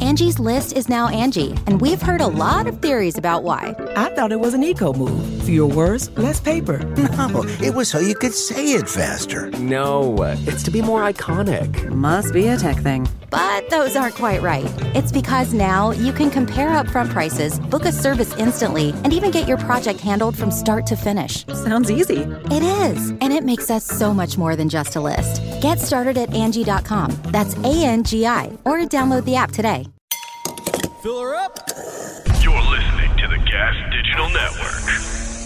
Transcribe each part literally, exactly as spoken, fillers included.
Angie's List is now Angie, and we've heard a lot of theories about why. I thought it was an eco move. Fewer words, less paper. No, it was so you could say it faster. No, it's to be more iconic. Must be a tech thing. But those aren't quite right. It's because now you can compare upfront prices, book a service instantly, and even get your project handled from start to finish. Sounds easy. It is, and it makes us so much more than just a list. Get started at Angie dot com. That's A N G I, or download the app today. Fill her up. You're listening to the Gas Digital Network.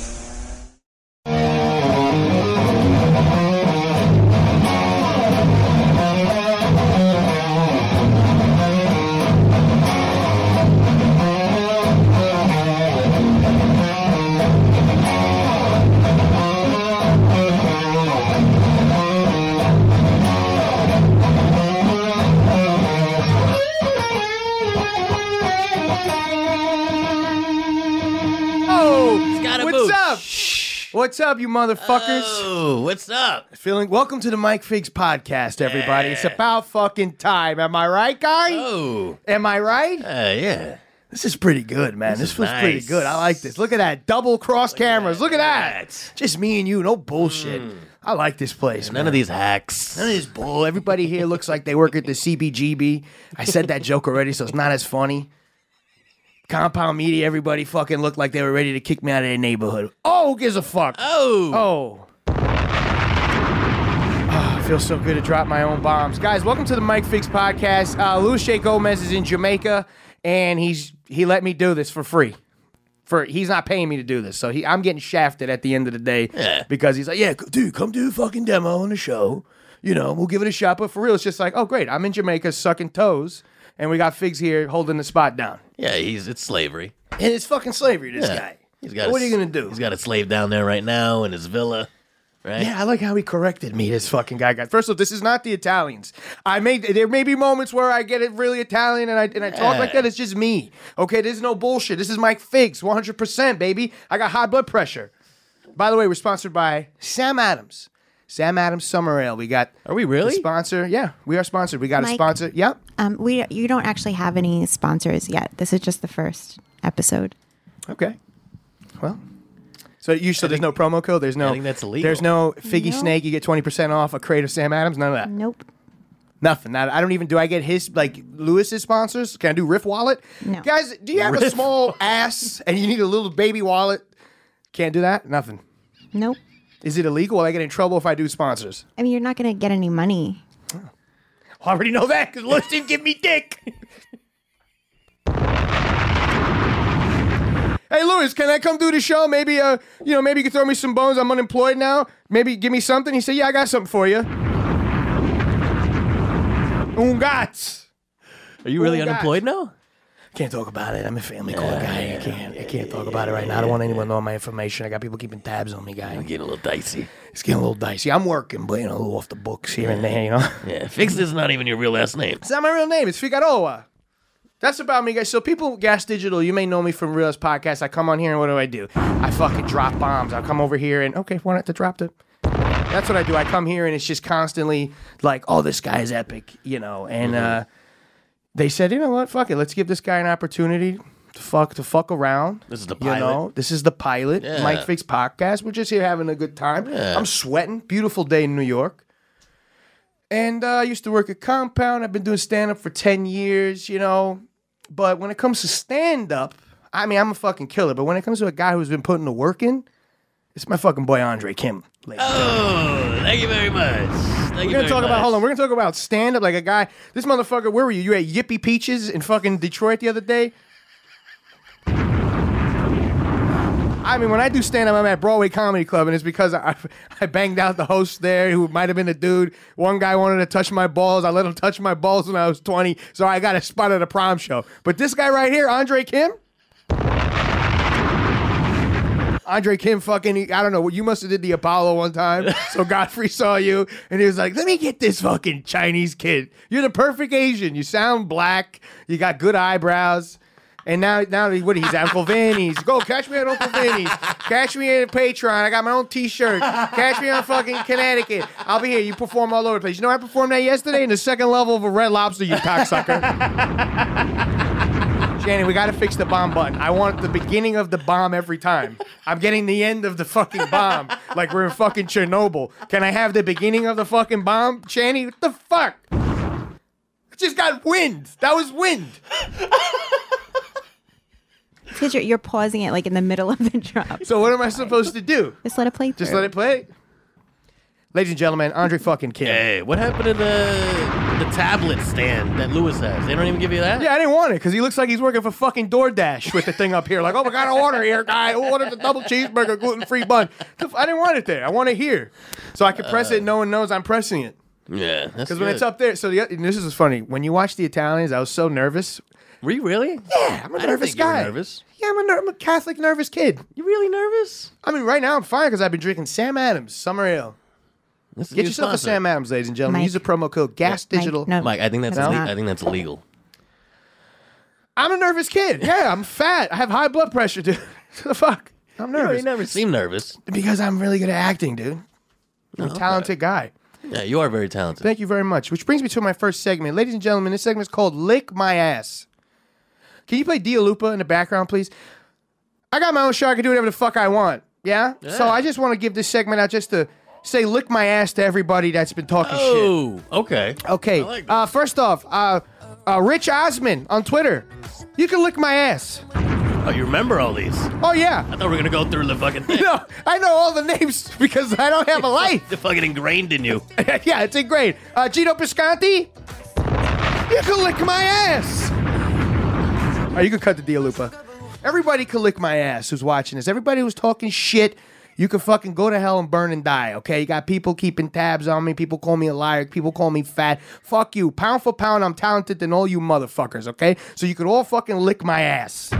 What's up, you motherfuckers? Oh, what's up? Feeling welcome to the Mike Figs podcast, everybody. Yeah. It's about fucking time. Am I right, guy? Oh. Am I right? Uh, yeah. This is pretty good, man. This, this feels nice. pretty good. I like this. Look at that. Double cross Look cameras. At Look at that. that. Just me and you. No bullshit. Mm. I like this place, None man. of these hacks. None of this bull. Everybody here looks like they work at the C B G B. I said that joke already, so it's not as funny. Compound Media, everybody fucking looked like they were ready to kick me out of their neighborhood. Oh, who gives a fuck? Oh. Oh. Oh, it feels so good to drop my own bombs. Guys, welcome to the Mike Figs podcast. Uh, Luis J. Gomez is in Jamaica, and he's he let me do this for free. For He's not paying me to do this, so he, I'm getting shafted at the end of the day yeah. because he's like, yeah, dude, come do a fucking demo on the show. You know, we'll give it a shot, but for real, it's just like, oh, great, I'm in Jamaica sucking toes. And we got Figs here holding the spot down. Yeah, he's it's slavery. And it's fucking slavery, this yeah. guy. He's got what a, are you going to do? He's got a slave down there right now in his villa, right? Yeah, I like how he corrected me, this fucking guy. got. First of all, this is not the Italians. I made There may be moments where I get it really Italian and I and I yeah. talk like that. It's just me. Okay, there's no bullshit. This is Mike Figs, one hundred percent, baby. I got high blood pressure. By the way, we're sponsored by Sam Adams. Sam Adams Summer Ale. We got. Are we really? A sponsor. Yeah, we are sponsored. We got Mike, a sponsor. Yep. Um, we you don't actually have any sponsors yet. This is just the first episode. Okay. Well. So you so there's no promo code. There's no. I think that's illegal. There's no Figgy No. Snake. You get twenty percent off a crate of Sam Adams. None of that. Nope. Nothing. Not, I don't even. Do I get his like Lewis's sponsors? Can I do Riff Wallet? No. Guys, do you have Riff. a small ass and you need a little baby wallet? Can't do that. Nothing. Nope. Is it illegal? Will I get in trouble if I do sponsors? I mean, you're not going to get any money. Oh. I already know that because Lewis didn't give me dick. Hey, Lewis, can I come do the show? Maybe, uh, you know, maybe you can throw me some bones. I'm unemployed now. Maybe give me something. He said, yeah, I got something for you. Ungats. Are you really Ungats. unemployed now? Can't talk about it. I'm a family court guy. I can't. I can't talk about it right now. I don't want anyone to know my information. I got people keeping tabs on me, guy. I'm getting a little dicey. It's getting a little dicey. I'm working, but you know, a little off the books here and there. You know. Yeah, Figs is not even your real last name. It's not my real name. It's Figueroa. That's about me, guys. So people, Gas Digital, you may know me from Realist Podcast. I come on here and what do I do? I fucking drop bombs. I'll come over here and, okay, why not to drop the... That's what I do. I come here and it's just constantly like, oh, this guy is epic, you know. And mm-hmm. uh, they said, you know what? Fuck it. Let's give this guy an opportunity to fuck to fuck around. This is the pilot. You know, this is the pilot. Yeah. Mike Figs Podcast. We're just here having a good time. Yeah. I'm sweating. Beautiful day in New York. And uh, I used to work at Compound. I've been doing stand-up for ten years, you know. But when it comes to stand-up, I mean, I'm a fucking killer. But when it comes to a guy who's been putting the work in, it's my fucking boy Andre Kim. Oh, thank you very much. Thank we're gonna talk about hold on. We're gonna talk about stand-up. Like a guy, this motherfucker. Where were you? You at Yippee Peaches in fucking Detroit the other day. I mean, when I do stand-up, I'm at Broadway Comedy Club, and it's because I I banged out the host there, who might have been a dude. One guy wanted to touch my balls. I let him touch my balls when I was twenty, so I got a spot at a prom show. But this guy right here, Andre Kim. Andre Kim fucking, I don't know, you must have did the Apollo one time, so Godfrey saw you, and he was like, let me get this fucking Chinese kid. You're the perfect Asian. You sound black. You got good eyebrows. And now, now what? He's Uncle Vinny's. Go catch me at Uncle Vinny's. Catch me at Patreon. I got my own T-shirt. Catch me on fucking Connecticut. I'll be here. You perform all over the place. You know I performed that yesterday in the second level of a Red Lobster. You cocksucker. Shannon, we got to fix the bomb button. I want the beginning of the bomb every time. I'm getting the end of the fucking bomb like we're in fucking Chernobyl. Can I have the beginning of the fucking bomb, Shanny? What the fuck? I just got wind. That was wind. Because you're, you're pausing it like in the middle of the drop. So what am I supposed to do? Just let it play through. Just let it play? Ladies and gentlemen, Andre fucking Kim. Hey, what happened to the the tablet stand that Lewis has? They don't even give you that? Yeah, I didn't want it because he looks like he's working for fucking DoorDash with the thing up here. Like, oh, my God, I order here, guy. Who ordered the double cheeseburger, gluten-free bun? I didn't want it there. I want it here. So I can press Uh, it and no one knows I'm pressing it. Yeah, that's Because when it's up there, so the, and this is funny. When you watch the Italians, I was so nervous. Were you really? Yeah, I'm a I didn't nervous think you were guy. nervous. Yeah, I'm a, ner- I'm a Catholic nervous kid. You really nervous? I mean, right now I'm fine because I've been drinking Sam Adams Summer Ale. This is Get new yourself sponsor. a Sam Adams, ladies and gentlemen. Mike. Use the promo code Gas Mike, Digital. no. Mike, I think that's No. ille- I think that's illegal. I'm a nervous kid. Yeah, I'm fat. I have high blood pressure, dude. What the fuck? I'm You already nervous. never seem nervous. Because I'm really good at acting, dude. I'm a talented guy. Yeah, you are very talented. Thank you very much. Which brings me to my first segment. Ladies and gentlemen, this segment is called Lick My Ass. Can you play Dia Lupa in the background, please? I got my own show. I can do whatever the fuck I want. Yeah? Yeah. So I just want to give this segment out just to say lick my ass to everybody that's been talking shit. Oh, okay. Okay. I like uh, first off, uh, uh, Rich Osman on Twitter. You can lick my ass. Oh, you remember all these? Oh, yeah. I thought we were gonna go through the fucking thing. No, I know all the names because I don't have a life. They're fucking ingrained in you. Yeah, it's ingrained. Uh, Gino Piscanti, you can lick my ass. All right, you can cut the Dia Lupa. Everybody can lick my ass who's watching this. Everybody who's talking shit, you can fucking go to hell and burn and die, okay? You got people keeping tabs on me. People call me a liar. People call me fat. Fuck you. Pound for pound, I'm talented than all you motherfuckers, okay? So you can all fucking lick my ass.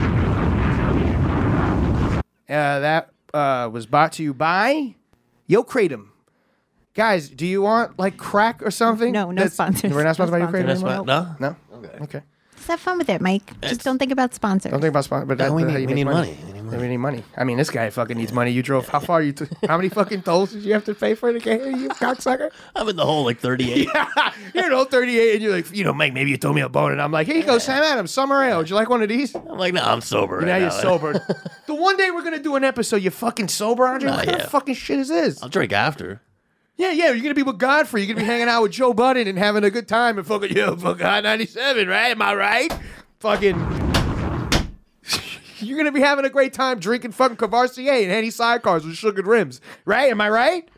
Uh, that uh, was brought to you by Yo Kratom. Guys, do you want like crack or something? No, no That's- sponsors. We're not sponsored No by Yo Kratom sponsors. anymore? No? No? Okay. Okay. Just have fun with it, Mike. Just It's- don't think about sponsors. Don't think about sponsor, but No, that, we that's how need- you we make need money. money. We need Yeah, money. we need money. I mean, this guy fucking needs money. You drove how far? You t- how many fucking tolls did you have to pay for to get here? You cocksucker. I'm in the hole like thirty-eight. You're an old thirty-eight, and you're like, you know, Mike, maybe you throw me a bone, and I'm like, here you go, Sam Adams, Summer Ale. Would you like one of these? I'm like, no, I'm sober right now now. you're sober. The one day we're gonna do an episode, you fucking sober, Andre? What Not kind of yet. fucking shit is this? I'll drink after. Yeah, yeah, you're gonna be with Godfrey. You're gonna be hanging out with Joe Budden and having a good time and fucking yo, fucking Hot ninety-seven, right? Am I right? Fucking. You're gonna be having a great time drinking fucking Cavassier and Henny sidecars with sugared rims, right? Am I right?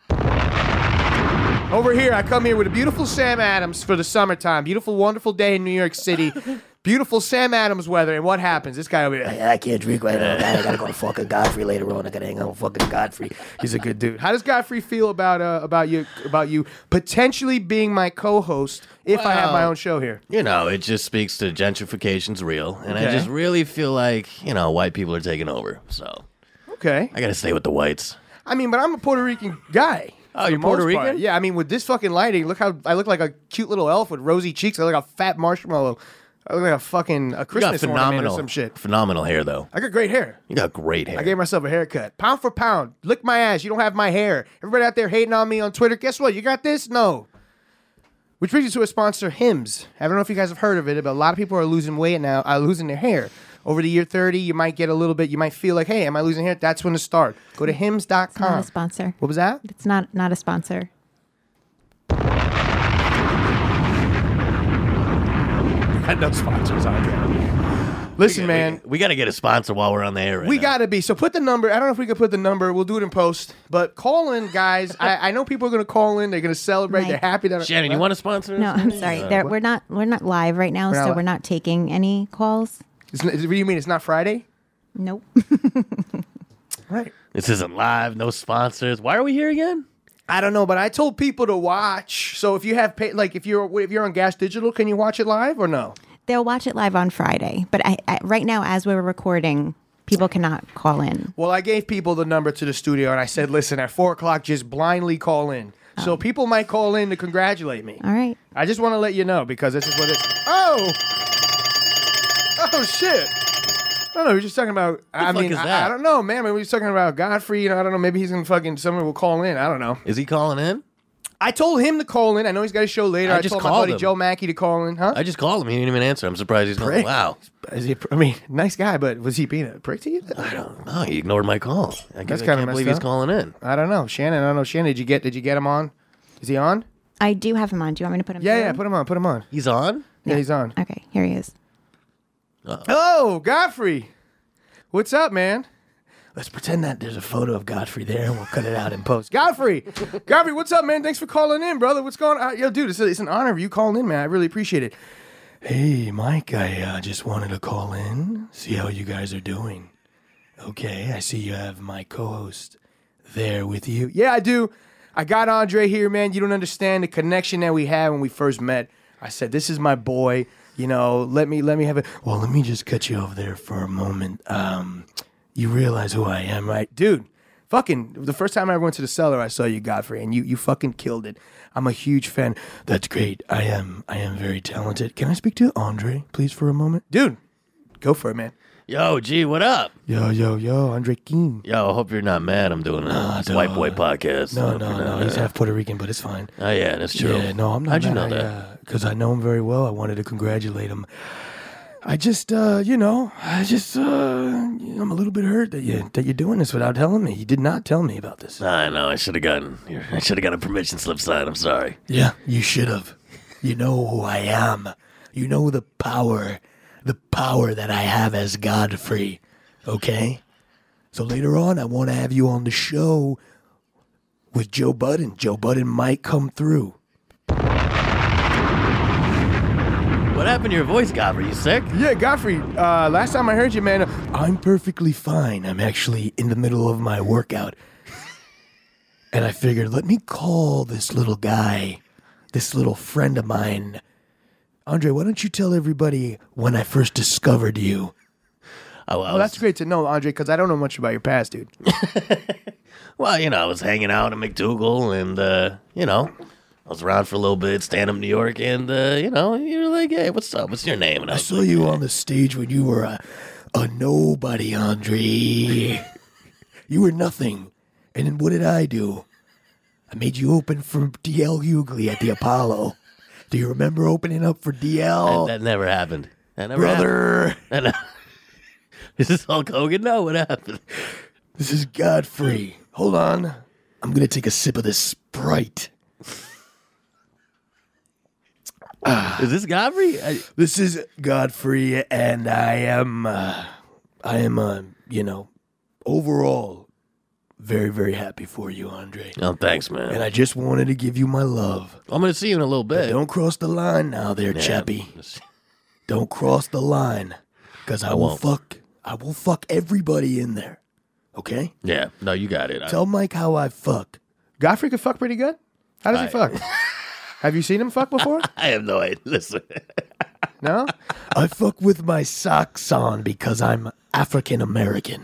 Over here, I come here with a beautiful Sam Adams for the summertime. Beautiful, wonderful day in New York City. Beautiful Sam Adams weather. And what happens? This guy over here, "Yeah, I can't drink right now. I gotta go to fucking Godfrey later on. I gotta hang out with fucking Godfrey. He's a good dude. How does Godfrey feel about uh, about you about you potentially being my co-host if I have my Well, own show here? You know, it just speaks to gentrification's real. And I Okay. just really feel like, you know, white people are taking over. So Okay. I got to stay with the whites. I mean, but I'm a Puerto Rican guy. Oh, for you're the Puerto most part. Rican? Yeah, I mean, with this fucking lighting, look how I look like a cute little elf with rosy cheeks. I look like a fat marshmallow. I look like a fucking a You got Christmas ornament or phenomenal, some shit. phenomenal hair, though. I got great hair. You got great hair. I gave myself a haircut. Pound for pound. Lick my ass. You don't have my hair. Everybody out there hating on me on Twitter. Guess what? You got this? No. Which brings you to a sponsor, Hims. I don't know if you guys have heard of it, but a lot of people are losing weight now, are losing their hair. Over the year thirty, you might get a little bit, you might feel like, hey, am I losing hair? That's when to start. Go to hims dot com. Not a sponsor. What was that? It's not not a sponsor. Had no sponsors, Andre. Listen, man. We, we got to get a sponsor while we're on the air right We now. gotta be. So put the number. I don't know if we could put the number. We'll do it in post. But call in, guys. I, I know people are gonna call in. They're gonna celebrate. Mike. They're happy that. Shannon, you want to sponsor us? No, I'm sorry. There, we're not we're not live right now, We're not so li- we're not taking any calls. It's, what do you mean? It's not Friday? Nope. Right. This isn't live, no sponsors. Why are we here again? I don't know, but I told people to watch. So if you have pay, like if you're if you're on Gas Digital, can you watch it live or no? They'll watch it live on Friday, but I, I, right now, as we're recording, people cannot call in. Well, I gave people the number to the studio, and I said, listen, at four o'clock, just blindly call in. So people might call in to congratulate me. All right. I just want to let you know because this is what it's. Oh, oh shit! I don't know. We're just talking about. I fuck mean, is I, that? I don't know, man. Maybe we're just talking about Godfrey. You know, I don't know. Maybe he's gonna fucking. Someone will call in. I don't know. Is he calling in? I told him to call in. I know he's got a show later. I I, just told my called buddy him. Joe Mackey to call in. Huh? I just called him. He didn't even answer. I'm surprised he's not. Prick. Wow. Is he? A, pr- I mean, nice guy, but was he being a prick to you? I don't know. He ignored my call. I, guess That's I kinda can't believe messed he's up. calling in. I don't know, Shannon. I don't know, Shannon. Did you get? Did you get him on? Is he on? I do have him on. Do you want me to put him Yeah, through? yeah. Put him on. Put him on. He's on? Yeah, he's on. Okay, here he is. Oh, Godfrey. What's up, man? Let's pretend that there's a photo of Godfrey there, and we'll cut it out in post. Godfrey, Godfrey, what's up, man? Thanks for calling in, brother. What's going on? Yo, dude, it's, a, it's an honor of you calling in, man. I really appreciate it. Hey, Mike, I uh, just wanted to call in, see how you guys are doing. Okay, I see you have my co-host there with you. Yeah, I do. I got Andre here, man. You don't understand the connection that we had when we first met. I said, this is my boy. You know, let me let me have it. Well, let me just cut you over there for a moment. Um, you realize who I am, right? Dude, fucking, the first time I ever went to the cellar, I saw you, Godfrey, and you you fucking killed it. I'm a huge fan. That's great. I am I am very talented. Can I speak to Andre, please, for a moment? Dude, go for it, man. Yo, G, what up? Yo, yo, yo, Andre Keem. Yo, I hope you're not mad I'm doing a Nah, this white dog. boy podcast. I No, hope no, you're no. not He's mad. half Puerto Rican, but it's fine. Oh, yeah, that's true. Yeah, no, I'm not. How'd you know mad. that? Because I know him very well. I wanted to congratulate him. I just, uh, you know, I just, uh, I'm a little bit hurt that you that you're doing this without telling me. You did not tell me about this. I know. I should have gotten. I should have got a permission slip signed. I'm sorry. Yeah, you should have. You know who I am. You know the power, the power that I have as Godfrey. Okay? So later on, I want to have you on the show with Joe Budden. Joe Budden might come through. What happened to your voice, Godfrey? You sick? Yeah, Godfrey, uh, last time I heard you, man, I'm perfectly fine. I'm actually in the middle of my workout. And I figured, let me call this little guy, this little friend of mine. Andre, why don't you tell everybody when I first discovered you? Oh, I Well, that's great to know, Andre, because I don't know much about your past, dude. Well, you know, I was hanging out in McDougal, and uh, you know, I was around for a little bit, stand up New York, and uh, you know, you were like, "Hey, what's up? What's your name?" And I, I was saw like, you on the stage when you were a, a nobody, Andre. You were nothing. And then what did I do? I made you open for D L Hughley at the Apollo. Do you remember opening up for D L? That, that never happened. That never Brother, happened. Is this Hulk Hogan? No, what happened? this is Godfrey. Hold on. I'm going to take a sip of this Sprite. Is this Godfrey? I, This is Godfrey, and I am, uh, I am, uh, you know, overall very, very happy for you, Andre. oh, thanks, man. And I just wanted to give you my love. I'm gonna see you in a little bit. Don't cross the line now there, Yeah. chappy. Don't cross the line, because I, I will won't. fuck, I will fuck everybody in there, okay? Yeah, no, you got it. I- Tell Mike how I fuck. Godfrey can fuck pretty good? How does he I- fuck? Have you seen him fuck before? I have no idea. Listen. No? I fuck with my socks on because I'm African American.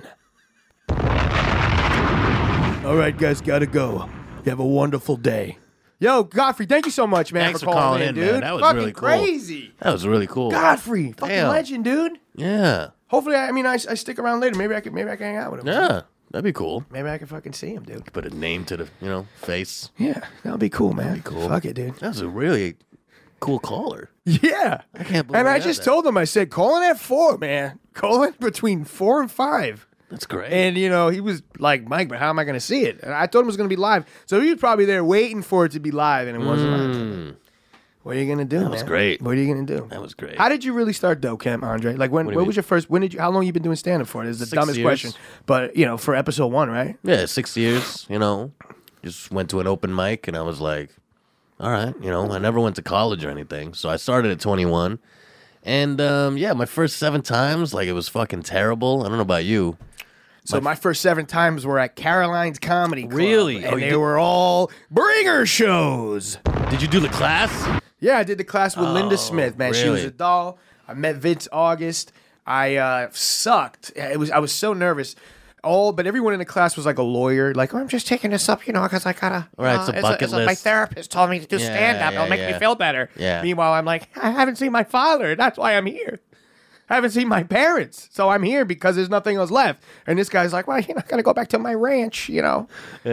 All right, guys, gotta go. You have a wonderful day. Yo, Godfrey, thank you so much, man, Thanks for for calling calling in, in, dude. man. That was fucking really cool. crazy. That was really cool. Godfrey, fucking Damn. legend, dude. Yeah. Hopefully, I, I mean, I, I stick around later. Maybe I can, maybe I can hang out with him. Yeah. That'd be cool. Maybe I can fucking see him, dude. Put a name to the, you know, face. Yeah, that'll be cool, man. That'd be cool. Fuck it, dude. That was a really cool caller. Yeah. I can't believe And we I had just that. told him, I said, call in at four, man. Call in between four and five. That's great. And, you know, he was like, Mike, but how am I going to see it? And I told him it was going to be live. So he was probably there waiting for it to be live, and it wasn't live. What are you going to do, man? was great. What are you going to do? that was great. How did you really start Dope Camp, Andre? Like, when, What do you when mean? was your first, when did you, how long you been doing stand-up for? This is the Six dumbest years. question. But, you know, for episode one, right? Yeah, six years, you know. Just went to an open mic, and I was like, all right, you know, I never went to college or anything. So I started at twenty-one. And, um, yeah, my first seven times, like, it was fucking terrible. I don't know about you. So my first seven times were at Caroline's Comedy Club. Really? And Oh, you they did- were all bringer shows. Did you do the class? Yeah, I did the class with Linda Oh, Smith, man. She was really? a doll. I met Vince August. I uh, sucked. It was I was so nervous. All but everyone in the class was like a lawyer. Like, oh, I'm just taking this up, you know, because I gotta. Right, uh, it's a it's bucket it's my list. therapist told me to do Yeah, stand up. yeah, It'll make yeah. me feel better. Yeah. Meanwhile, I'm like, I haven't seen my father. That's why I'm here. I haven't seen my parents, so I'm here because there's nothing else left. And this guy's like, well, you're not gonna go back to my ranch, you know. Yeah.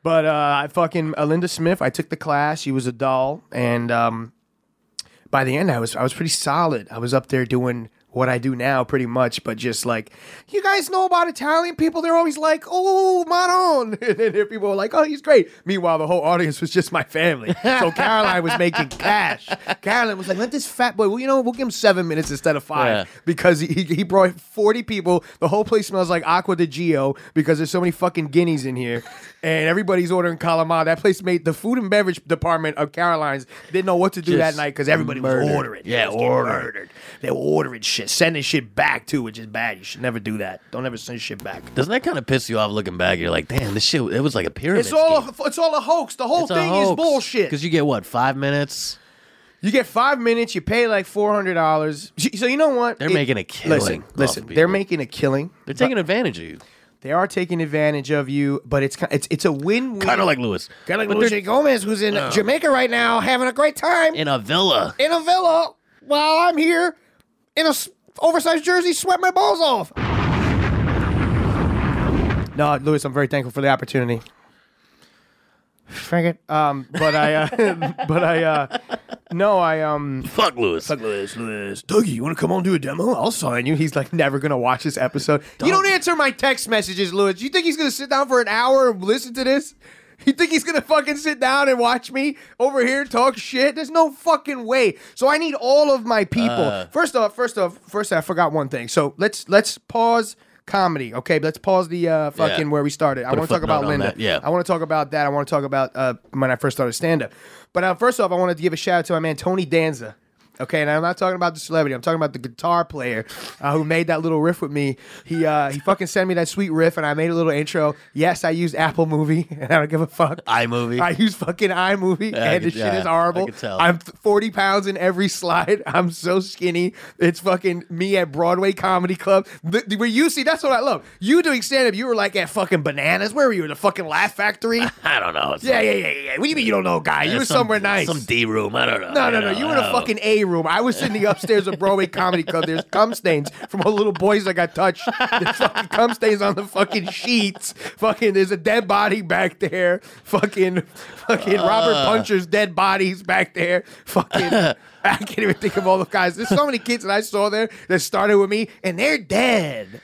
But uh, I fucking uh, Linda Smith. I took the class. She was a doll, and um, by the end, I was I was pretty solid. I was up there doing what I do now, pretty much, but just like, you guys know about Italian people? They're always like, oh, Maron. And then people were like, oh, he's great. Meanwhile, the whole audience was just my family. So Caroline was making cash. Caroline was like, let this fat boy, well, you know, we'll give him seven minutes instead of five. Yeah. Because he, he brought forty people. The whole place smells like Aqua di Gio because there's so many fucking guineas in here. And everybody's ordering calamari. That place made the food and beverage department of Caroline's didn't know what to do Just that night because everybody murdered. was ordering. Yeah, They was getting ordering. murdered. They were ordering shit, sending shit back too, which is bad. You should never do that. Don't ever send shit back. Doesn't that kind of piss you off looking back? You're like, damn, this shit, it was like a pyramid. It's all a, it's all a hoax. The whole thing is bullshit. Because you get what, five minutes? You get five minutes. You pay like four hundred dollars. So you know what? They're It- making a killing. Listen, off listen. people. They're making a killing. They're taking advantage of you. They are taking advantage of you, but it's ki- it's it's a win-win. Kind of like Lewis. kind of But like they're Luis Gomez, who's in Jamaica right now, having a great time in a villa. in a villa, while I'm here in a s- oversized jersey, sweat my balls off. No, Lewis, I'm very thankful for the opportunity. Frank it. Um, but I, uh, but I, uh, no, I, um, Fuck Lewis. Fuck Lewis, Lewis. Dougie, you want to come on and do a demo? I'll sign you. He's like never going to watch this episode. You don't answer my text messages, Lewis. You think he's going to sit down for an hour and listen to this? You think he's going to fucking sit down and watch me over here talk shit? There's no fucking way. So I need all of my people. Uh. first off, first off, first I forgot one thing. So let's, let's pause comedy. Okay, let's pause the uh, fucking Yeah. where we started. I Put a want to talk about footnote on Linda. that, yeah. I want to talk about that. I want to talk about uh, when I first started stand-up. But uh, first off, I wanted to give a shout out to my man Tony Danza. Okay, and I'm not talking about the celebrity. I'm talking about the guitar player uh, who made that little riff with me. He uh, he fucking sent me that sweet riff, and I made a little intro. Yes, I used Apple Movie, and I don't give a fuck. iMovie. I use fucking iMovie, Yeah, I and the could- shit yeah, is horrible. I could tell. I'm forty pounds in every slide. I'm so skinny. It's fucking me at Broadway Comedy Club. The, the- where you see, that's what I love. You doing stand-up, you were like at fucking Bananas. Where were you? The fucking Laugh Factory? I don't know. It's Yeah, like- yeah, yeah, yeah. What do you mean you don't know, guy? You Yeah, were some- somewhere nice. Some D room. I don't know. No, no, no. know, You were in a I don't fucking A room. I was in the upstairs of Broadway Comedy Club. There's cum stains from all the little boys that got touched. There's fucking cum stains on the fucking sheets. Fucking, there's a dead body back there. Fucking, fucking Robert Puncher's dead bodies back there. Fucking, I can't even think of all the guys. There's so many kids that I saw there that started with me, and they're dead.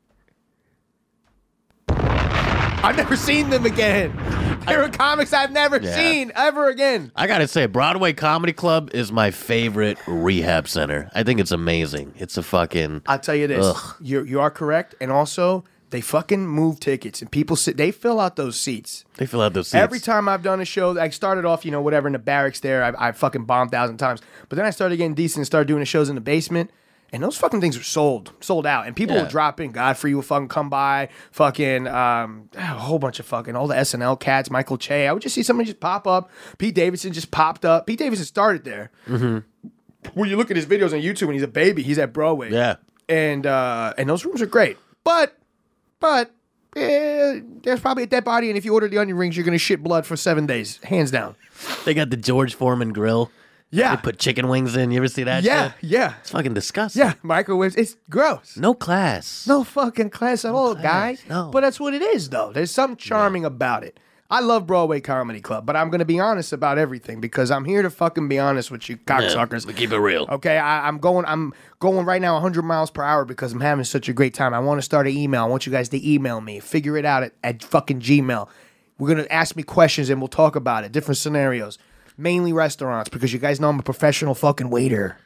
I've never seen them again. There are comics I've never Yeah. seen ever again. I gotta say, Broadway Comedy Club is my favorite rehab center. I think it's amazing. It's a fucking. I'll tell you this: Ugh. you you are correct, and also they fucking move tickets, and people sit. They fill out those seats. They fill out those seats. Every time I've done a show, I started off, you know, whatever in the barracks there. I, I fucking bombed a thousand times, but then I started getting decent and started doing the shows in the basement. And those fucking things were sold, sold out. And people Yeah. would drop in. Godfrey would fucking come by. Fucking, um, a whole bunch of fucking, all the S N L cats, Michael Che. I would just see somebody just pop up. Pete Davidson just popped up. Pete Davidson started there. Mm-hmm. When you look at his videos on YouTube when he's a baby, he's at Broadway. Yeah. And, uh, and those rooms are great. But, but, eh, there's probably a dead body. And if you order the onion rings, you're going to shit blood for seven days. Hands down. They got the George Foreman grill. Yeah. They put chicken wings in. You ever see that Yeah. shit? Yeah. It's fucking disgusting. Yeah. Microwaves. It's gross. No class. No fucking class at all, class, guy. no. But that's what it is, though. There's something charming about it. I love Broadway Comedy Club, but I'm going to be honest about everything because I'm here to fucking be honest with you cocksuckers. We keep it real. Okay, I, I'm going. I'm going right now one hundred miles per hour because I'm having such a great time. I want to start an email. I want you guys to email me. Figure it out at, at fucking Gmail. We're gonna ask me questions and we'll talk about it. Different scenarios, mainly restaurants because you guys know I'm a professional fucking waiter.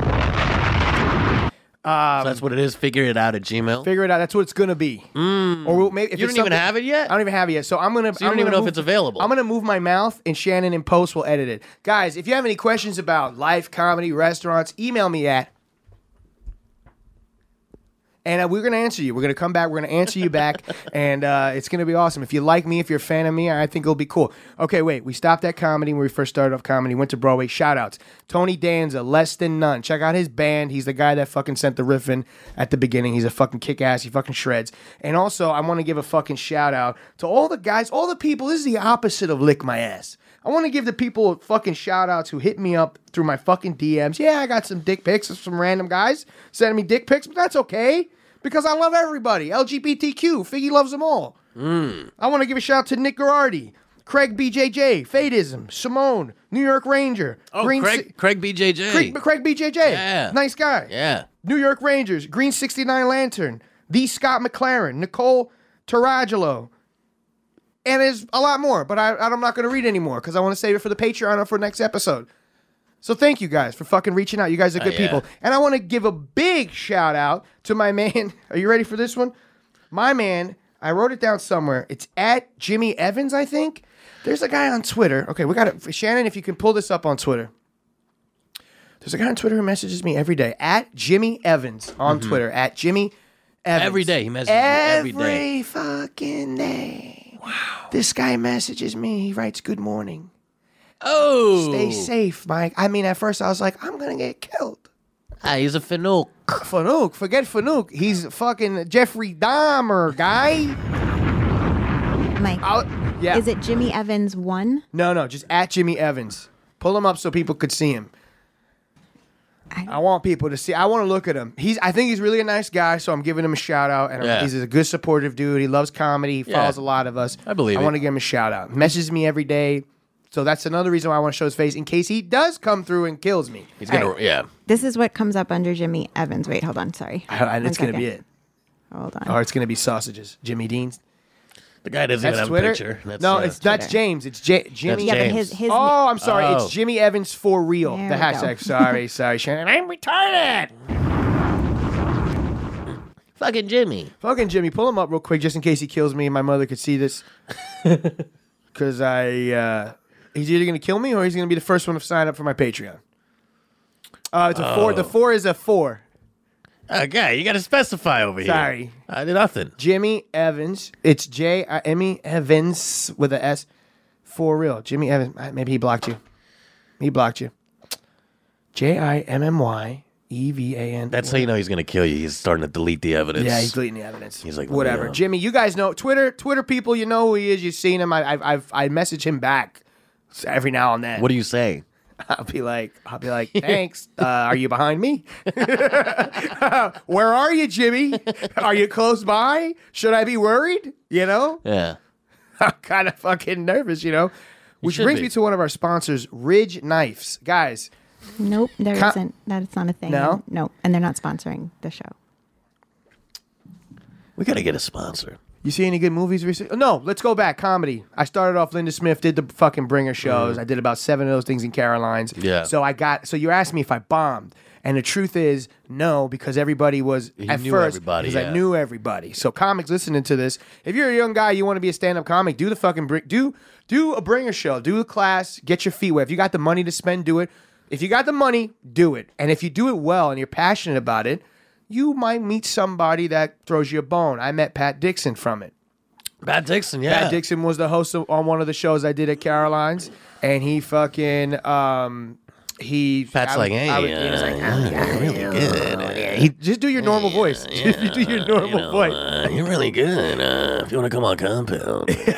So that's what it is. Figure it out at Gmail. Figure it out. That's what it's gonna be. Mm. Or we'll, maybe if You it's don't even something- have it yet? I don't even have it yet. So I'm gonna. So you I'm don't even gonna know if move- it's available. I'm gonna move my mouth, and Shannon in post will edit it. Guys, if you have any questions about life, comedy, restaurants, email me at. And uh, we're going to answer you. We're going to come back. We're going to answer you back. And uh, it's going to be awesome. If you like me, if you're a fan of me, I think it'll be cool. Okay, wait. We stopped at comedy when we first started off comedy. Went to Broadway. Shout-outs. Tony Danza, Less Than None. Check out his band. He's the guy that fucking sent the riff in at the beginning. He's a fucking kick-ass. He fucking shreds. And also, I want to give a fucking shout-out to all the guys, all the people. This is the opposite of lick my ass. I want to give the people fucking shout-outs who hit me up through my fucking D Ms. Yeah, I got some dick pics of some random guys sending me dick pics, but that's okay. Because I love everybody. L G B T Q. Figgy loves them all. Mm. I want to give a shout out to Nick Garardi, Craig B J J, Fadism, Simone, New York Ranger. Oh, Green Craig, Si- Craig B J J. Craig, Craig B J J. Yeah. Nice guy. Yeah. New York Rangers, Green sixty-nine Lantern, The Scott McLaren, Nicole Tarangelo. And there's a lot more, but I, I'm not going to read anymore because I want to save it for the Patreon or for next episode. So thank you guys for fucking reaching out. You guys are good Oh, yeah. people. And I want to give a big shout out to my man. Are you ready for this one? My man, I wrote it down somewhere. It's at Jimmy Evans, I think. There's a guy on Twitter. Okay, we got it. Shannon, if you can pull this up on Twitter. There's a guy on Twitter who messages me every day. At Jimmy Evans on Mm-hmm. Twitter. At Jimmy Evans. Every day he messages me every day. Every fucking day. Wow. This guy messages me. He writes, good morning. Oh. Stay safe, Mike. I mean, at first I was like, I'm going to get killed. Ah, he's a Fanuc. Fanuc. Forget Fanuc. He's fucking Jeffrey Dahmer guy. Mike, I'll, yeah. is it Jimmy Evans one? No, no, just at Jimmy Evans. Pull him up so people could see him. I, I want people to see. I want to look at him. He's. I think he's really a nice guy, so I'm giving him a shout out. And I'm- Yeah. he's a good, supportive dude. He loves comedy. He Yeah. follows a lot of us. I believe I it. want to give him a shout out. Messages me every day. So that's another reason why I want to show his face in case he does come through and kills me. He's gonna, All right. yeah. This is what comes up under Jimmy Evans. Wait, hold on. Sorry. I- I- One it's going to be second. it. Hold on. Or it's going to be sausages. Jimmy Dean's. The guy doesn't That's even have Twitter. a picture. That's, no, uh, it's that's Twitter. James. It's J- Jimmy. yeah, but James. his his Oh, I'm sorry. Oh. It's Jimmy Evans for real. There the we go. hashtag. Sorry, sorry, Shannon. I'm retarded. fucking Jimmy. Fucking Jimmy, pull him up real quick just in case he kills me and my mother could see this. Because I, uh, he's either going to kill me or he's going to be the first one to sign up for my Patreon. Uh, it's a four. The four is a four. Okay, you got to specify over here. Sorry. I did nothing. Jimmy Evans. It's J I M E Evans with a S. For real. Jimmy Evans. Uh, Maybe he blocked you. He blocked you. J I M M Y E V A N. That's how you know he's gonna kill you. He's starting to delete the evidence. Yeah, he's deleting the evidence. He's like, let me whatever. know. Jimmy, you guys know Twitter. Twitter people, you know who he is. You've seen him. I, I've, I've, I message him back every now and then. What do you say? I'll be like, I'll be like, thanks. Uh, are you behind me? Where are you, Jimmy? Are you close by? Should I be worried? You know, Yeah. I'm kind of fucking nervous. You know, which should brings be. me to one of our sponsors, Ridge Knives, guys. Nope, there Con- isn't. That's not a thing. No? no, and they're not sponsoring the show. We gotta get a sponsor. You see any good movies recently? No, let's go back. Comedy. I started off Linda Smith, did the fucking Bringer shows. I did about seven of those things in Carolines. Yeah. So I got. So you asked me if I bombed, and the truth is no, because everybody was You at knew first everybody, because yeah. I knew everybody. So comics listening to this, if you're a young guy, you want to be a stand-up comic, do the fucking bring, do do a Bringer show, do a class, get your feet wet. If you got the money to spend, do it. If you got the money, do it. And if you do it well and you're passionate about it, you might meet somebody that throws you a bone. I met Pat Dixon from it. Pat Dixon, yeah. Pat Dixon was the host of, on one of the shows I did at Caroline's, and he fucking um he. Pat's I like, was- hey, I was- he was uh, like, you're really good. Uh, he just do your normal voice. Just do your normal you know, voice. uh, you're really good. Uh, if you want to come on Compound. If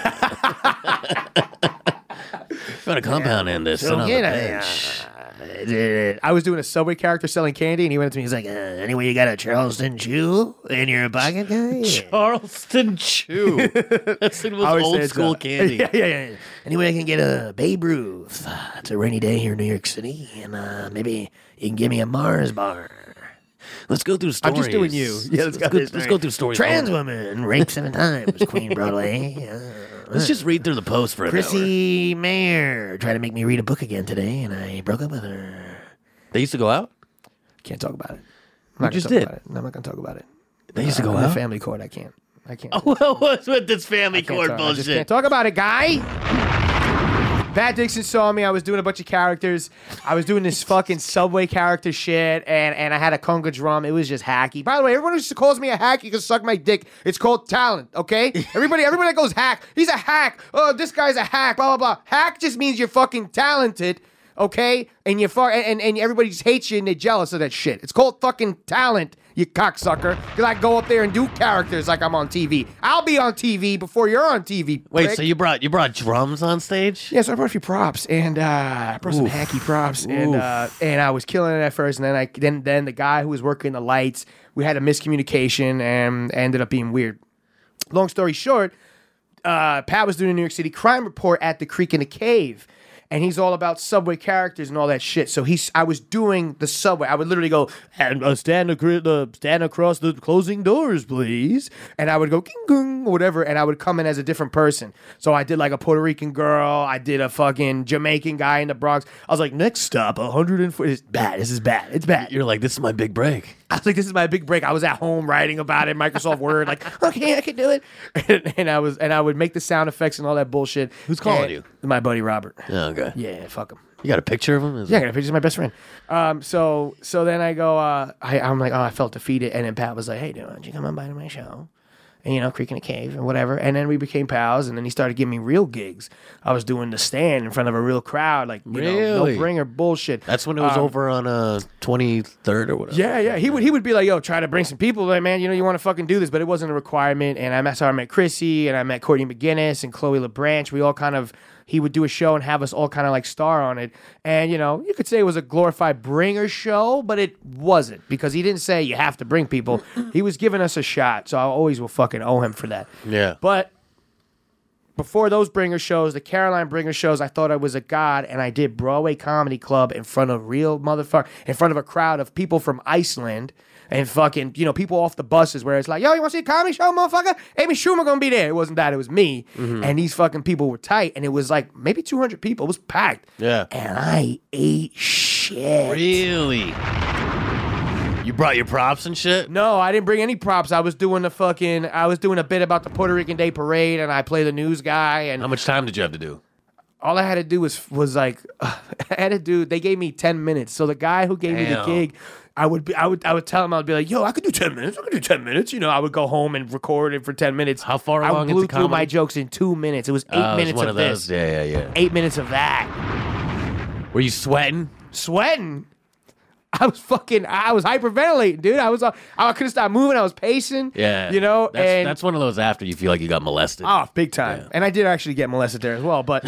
you want to Compound in this, sit on the get bench. I was doing a Subway character selling candy, and he went up to me. He's like, uh, "Anyway, you got a Charleston Chew in your pocket, guy?" Charleston Chew. That's the I most always say old it's school a- candy. Yeah, yeah, yeah. Anyway, I can get a Babe Ruth. Uh, It's a rainy day here in New York City, and uh, maybe you can give me a Mars bar. Let's go through stories. I'm just doing you. Yeah, let's, let's, go, let's go through stories. Trans Oh, woman raped seven times, Queen Broadway. Uh, Let's just read through the post for an hour. Chrissy Mayer tried to make me read a book again today, and I broke up with her. They used to go out? Can't talk about it. I'm We not just gonna did. talk about it. No, I'm not going to talk about it. They used to go I'm in out? a family court. I can't. I can't. Oh, what was with this family I can't court talk, I just bullshit? can't talk about it, guy. Pat Dixon saw me. I was doing a bunch of characters. I was doing this fucking Subway character shit, and, and I had a conga drum. It was just hacky. By the way, everyone who calls me a hack, you can suck my dick. It's called talent, okay? Everybody, everybody that goes hack, he's a hack. Oh, this guy's a hack. Blah blah blah. Hack just means you're fucking talented, okay? And you're far, and, and everybody just hates you and they're jealous of that shit. It's called fucking talent, you cocksucker. Because I go up there and do characters like I'm on T V. I'll be on T V before you're on T V. Wait, prick. so you brought you brought drums on stage? Yeah, so I brought a few props, and uh, I brought some hacky props, and uh, and I was killing it at first, and then I then then the guy who was working the lights, we had a miscommunication, and ended up being weird. Long story short, uh, Pat was doing a New York City crime report at the Creek in the Cave. And he's all about subway characters and all that shit. So he's, I was doing the subway. I would literally go, and uh, stand, ac- uh, stand across the closing doors, please. And I would go, king, king, or whatever. And I would come in as a different person. So I did like a Puerto Rican girl. I did a fucking Jamaican guy in the Bronx. I was like, next stop, one hundred four. It's bad. This is bad. It's bad. You're like, this is my big break. I was like, this is my big break. I was at home writing about it, Microsoft Word, like, okay, I can do it. And, and I was, and I would make the sound effects and all that bullshit. Who's calling And you? My buddy Robert. Yeah, okay. Yeah, fuck him. You got a picture of him? Is Yeah, I it- got a picture of my best friend. Um, so so then I go, uh, I, I'm like, oh, I felt defeated. And then Pat was like, hey, dude, why don't you come on by to my show? And, you know, Creek in a Cave and whatever. And then we became pals. And then he started giving me real gigs. I was doing the stand in front of a real crowd. Like, you know, Really? no bringer bullshit. That's when it was Um, over on uh twenty-third or whatever. Yeah, yeah. He would he would be like, yo, try to bring some people. Like, man, you know, you want to fucking do this, but it wasn't a requirement. And I met, so I met Chrissy and I met Courtney McGinnis and Chloe LeBranch. We all kind of, he would do a show and have us all kind of like star on it. And, you know, you could say it was a glorified bringer show, but it wasn't because he didn't say you have to bring people. He was giving us a shot. So I always will fucking owe him for that. Yeah. But before those bringer shows, the Caroline bringer shows, I thought I was a god, and I did Broadway Comedy Club in front of real motherfucker, in front of a crowd of people from Iceland and fucking, you know, people off the buses where it's like, yo, you want to see a comedy show, motherfucker? Amy Schumer gonna be there. It wasn't that, it was me. Mm-hmm. And these fucking people were tight, and it was like maybe two hundred people. It was packed. Yeah. And I ate shit. Really? You brought your props and shit? No, I didn't bring any props. I was doing the fucking, I was doing a bit about the Puerto Rican Day Parade, and I play the news guy, and How much time did you have to do? all I had to do was was like I had to do. They gave me ten minutes. So the guy who gave me the Damn. gig, I would be, I would I would tell him, I would be like, yo, I could do ten minutes. I could do ten minutes. You know, I would go home and record it for ten minutes. How far I along blew into through my comedy? jokes in two minutes. It was eight Oh, it was minutes one of, of those. this, Yeah, yeah, yeah. eight minutes of that, Were you sweating? sweating. I was fucking. I was hyperventilating, dude. I was. Uh, I couldn't stop moving. I was pacing. Yeah. you know, that's, and that's one of those after you feel like you got molested. oh, big time. Yeah. And I did actually get molested there as well, but.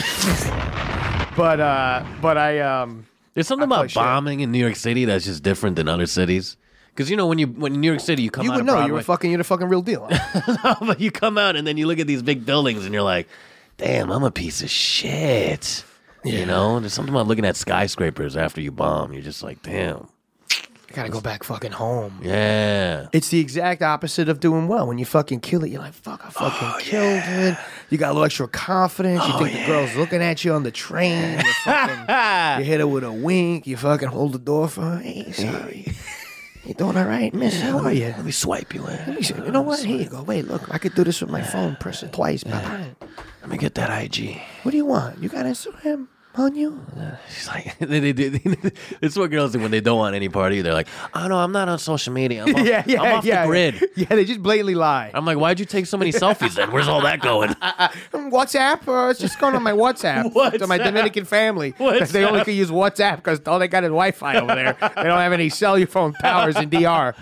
But uh, but I um. There's something I play about shit. bombing in New York City that's just different than other cities. Because you know when you when in New York City you come You out would of know. Broadway, You were fucking. You're the fucking real deal. No, but you come out and then you look at these big buildings and you're like, damn, I'm a piece of shit. You know, there's something about looking at skyscrapers after you bomb. You're just like, damn. I gotta go back fucking home. Yeah. It's the exact opposite of doing well. When you fucking kill it, you're like, fuck, I fucking killed it. You got a little extra confidence. You think the girl's looking at you on the train. You fucking, you hit her with a wink. You fucking hold the door for her. Hey, sorry. You doing all right, miss? How are you? Let me swipe you in. Let me see. You know what? Here you go. Wait, look. I could do this with my phone. Press it twice. Bye-bye. Let me get that I G. What do you want? You got Instagram on you? She's like, they, they, they, it's what girls do when they don't want any party. They're like, oh no, I'm not on social media. I'm off, yeah, yeah, I'm off yeah. the grid. Yeah, they just blatantly lie. I'm like, why'd you take so many selfies then? Where's all that going? WhatsApp? Uh, it's just going on my WhatsApp, to my WhatsApp. Dominican family. WhatsApp. They only can use WhatsApp because all they got is Wi-Fi over there. They don't have any cellular phone towers in D R.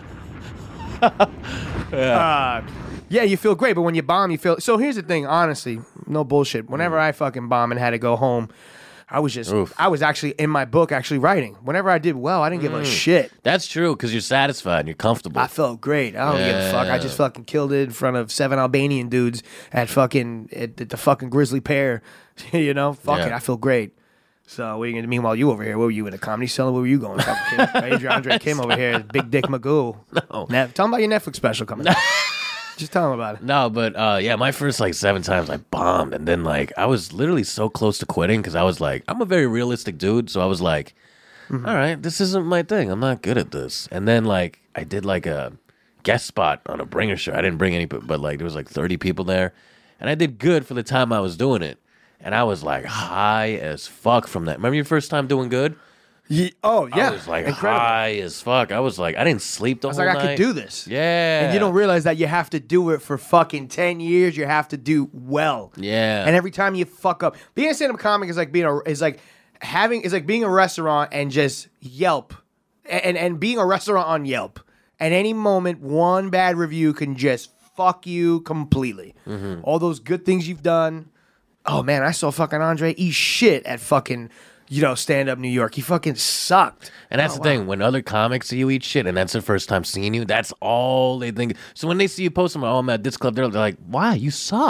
Uh, yeah, you feel great, but when you bomb, you feel... So here's the thing, honestly, no bullshit. Whenever I fucking bomb and had to go home, I was just... Oof. I was actually in my book actually writing. Whenever I did well, I didn't give a shit. That's true because you're satisfied and you're comfortable. I felt great. I don't give a fuck. I just Yeah. fucking killed it in front of seven Albanian dudes at fucking at, at the fucking Grizzly Pear. You know, fuck Yeah. it. I feel great. So, what are you gonna? Meanwhile, you over here? Where were you in a comedy cellar? Where were you going? Fucking Kim, Adrian Andre Kim over here, Big Dick Magoo. No. Ne- tell him about your Netflix special coming out. Just tell him about it. No, but uh, yeah, my first like seven times I bombed, and then like I was literally so close to quitting because I was like, I'm a very realistic dude, so I was like, Mm-hmm. all right, this isn't my thing. I'm not good at this. And then like I did like a guest spot on a bringer show. I didn't bring any, but like there was like thirty people there, and I did good for the time I was doing it, and I was like high as fuck from that. Remember your first time doing good? Ye- oh yeah, I was like incredible. high as fuck. I was like, I didn't sleep the I was whole like, night. I could do this. Yeah. And you don't realize that you have to do it for fucking ten years. You have to do well. Yeah. And every time you fuck up, being a stand-up comic is like being a is like having is like being a restaurant and just Yelp, and and being a restaurant on Yelp. At any moment, one bad review can just fuck you completely. Mm-hmm. All those good things you've done. Oh man, I saw fucking Andre eat shit at fucking you know stand-up New York. He fucking sucked. And that's Oh, the wow. thing. When other comics see you eat shit and that's their first time seeing you, that's all they think. So when they see you post them, oh, I'm at this club, they're like, why? You suck.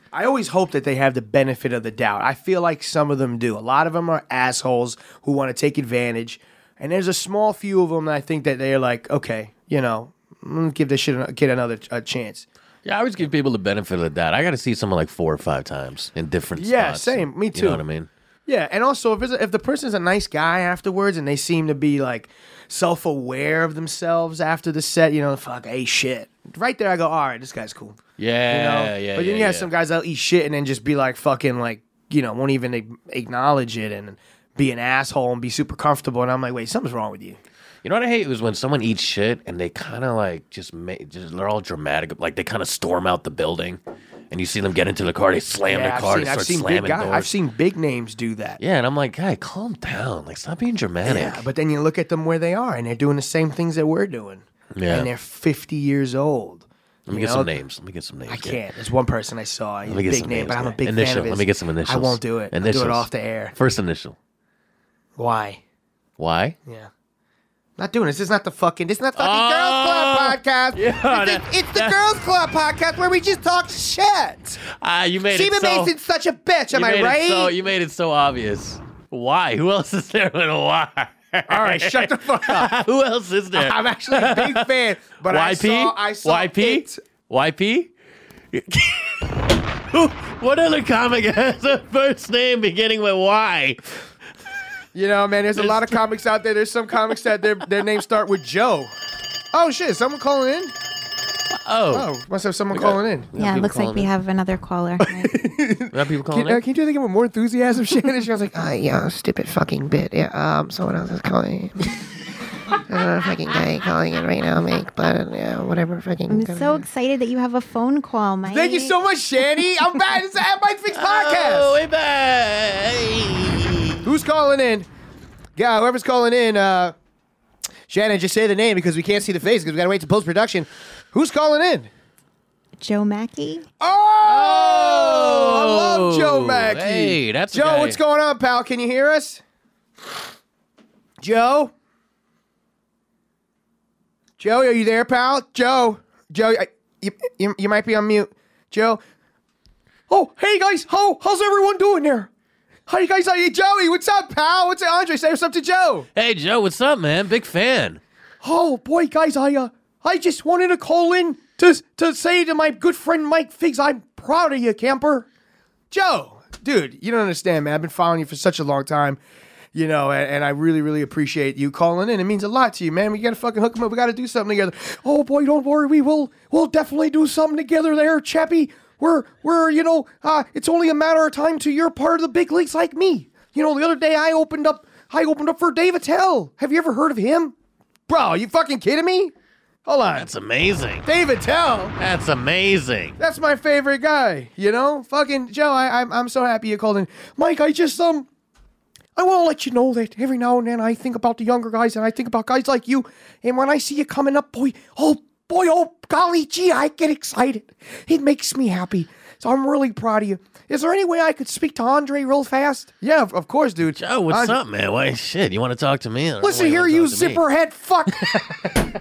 I always hope that they have the benefit of the doubt. I feel like some of them do. A lot of them are assholes who want to take advantage. And there's a small few of them that I think that they're like, okay, you know, I'm going to give this shit kid another a chance. Yeah, I always give people the benefit of the doubt. I got to see someone like four or five times in different Yeah, spots. same. Me too. You know what I mean? Yeah, and also if it's a, if the person's a nice guy afterwards and they seem to be like self-aware of themselves after the set, you know, fuck, hey, shit. Right there I go, all right, this guy's cool. Yeah, You know? yeah, But then yeah, you have yeah. some guys that'll eat shit and then just be like fucking like, you know, won't even a- acknowledge it and be an asshole and be super comfortable. And I'm like, wait, something's wrong with you. You know what I hate was when someone eats shit and they kind of like just make, just they're all dramatic, like they kind of storm out the building, and you see them get into the car, they slam Yeah, the I've car, seen, they I've start seen slamming big guys. doors. I've seen big names do that. Yeah, and I'm like, hey, calm down, like stop being dramatic. Yeah, but then you look at them where they are and they're doing the same things that we're doing. Yeah. And they're fifty years old. Let me You get know? some names. Let me get some names. I Gary. can't. There's one person I saw. He's Let me a get big some name, names. but I'm a Gary. big Initial. fan of his. Let me get some initials. I won't do it. I'll Initials. do it off the air. First initial. Why? Why? Yeah. Not doing this. This is not the fucking. This is not fucking Oh! Girls Club podcast. Yeah, it's, that- the, it's the Girls Club podcast where we just talk shit. Ah, you made Stephen it so. Mason's such a bitch. Am you I made right? It so, you made it so obvious. Why? Who else is there but why? All right, shut the fuck up. Who else is there? I'm actually a big fan, but I Y P? saw. I saw Y P? it. Y P? Who- What other comic has a first name beginning with Y? You know, man, there's a lot of comics out there. There's some comics that their their names start with Joe. Oh shit, someone calling in? Oh, Oh, must have someone calling in. Yeah, it people looks like calling we in. have another caller. Right? we have people calling Can, uh, in? can you do that again with more enthusiasm, Shannon? She was like, Uh, yeah, stupid fucking bit. Yeah, um, someone else is calling. There's a fucking guy calling in right now, Mike, but yeah, whatever fucking. I'm so excited that you have a phone call, Mike. thank you so much, Shanny. I'm back. It's the At Mike Fix podcast. Oh, way back. Hey. Who's calling in? Yeah, whoever's calling in, uh, Shannon, just say the name because we can't see the face because we got to wait to post production. Who's calling in? Joe Mackey. Oh, I love Joe Mackey. Hey, that's a Joe, guy. what's going on, pal? Can you hear us? Joe? Joe, are you there, pal? Joe? Joe, I, you, you, you might be on mute. Joe? Oh, hey, guys. How, how's everyone doing there? How you guys? Hey, Joey, what's up, pal? What's up, Andre? Say what's up to Joe. Hey, Joe, what's up, man? Big fan. Oh, boy, guys, I, uh, I just wanted to call in to, to say to my good friend Mike Figs, I'm proud of you, camper. Joe, dude, you don't understand, man. I've been following you for such a long time, you know, and, and I really, really appreciate you calling in. It means a lot to you, man. We got to fucking hook 'em up. We got to do something together. Oh, boy, don't worry. We will, we'll definitely do something together there, Chappie. We're, we're, you know, uh, it's only a matter of time till you're part of the big leagues like me. You know, the other day I opened up, I opened up for Dave Attell. Have you ever heard of him? Bro, are you fucking kidding me? Hold on. That's amazing. Dave Attell. That's amazing. That's my favorite guy, you know? Fucking Joe, I, I'm I'm so happy you called in. Mike, I just, um, I want to let you know that every now and then I think about the younger guys and I think about guys like you. And when I see you coming up, boy, oh, boy, oh, golly gee, I get excited. It makes me happy. So I'm really proud of you. Is there any way I could speak to Andre real fast? Yeah, of, of course, dude. Joe, what's Andre- up, man? Why, shit, you want to talk to me? I don't know Listen why here, wanna you talk to me. zipperhead fuck.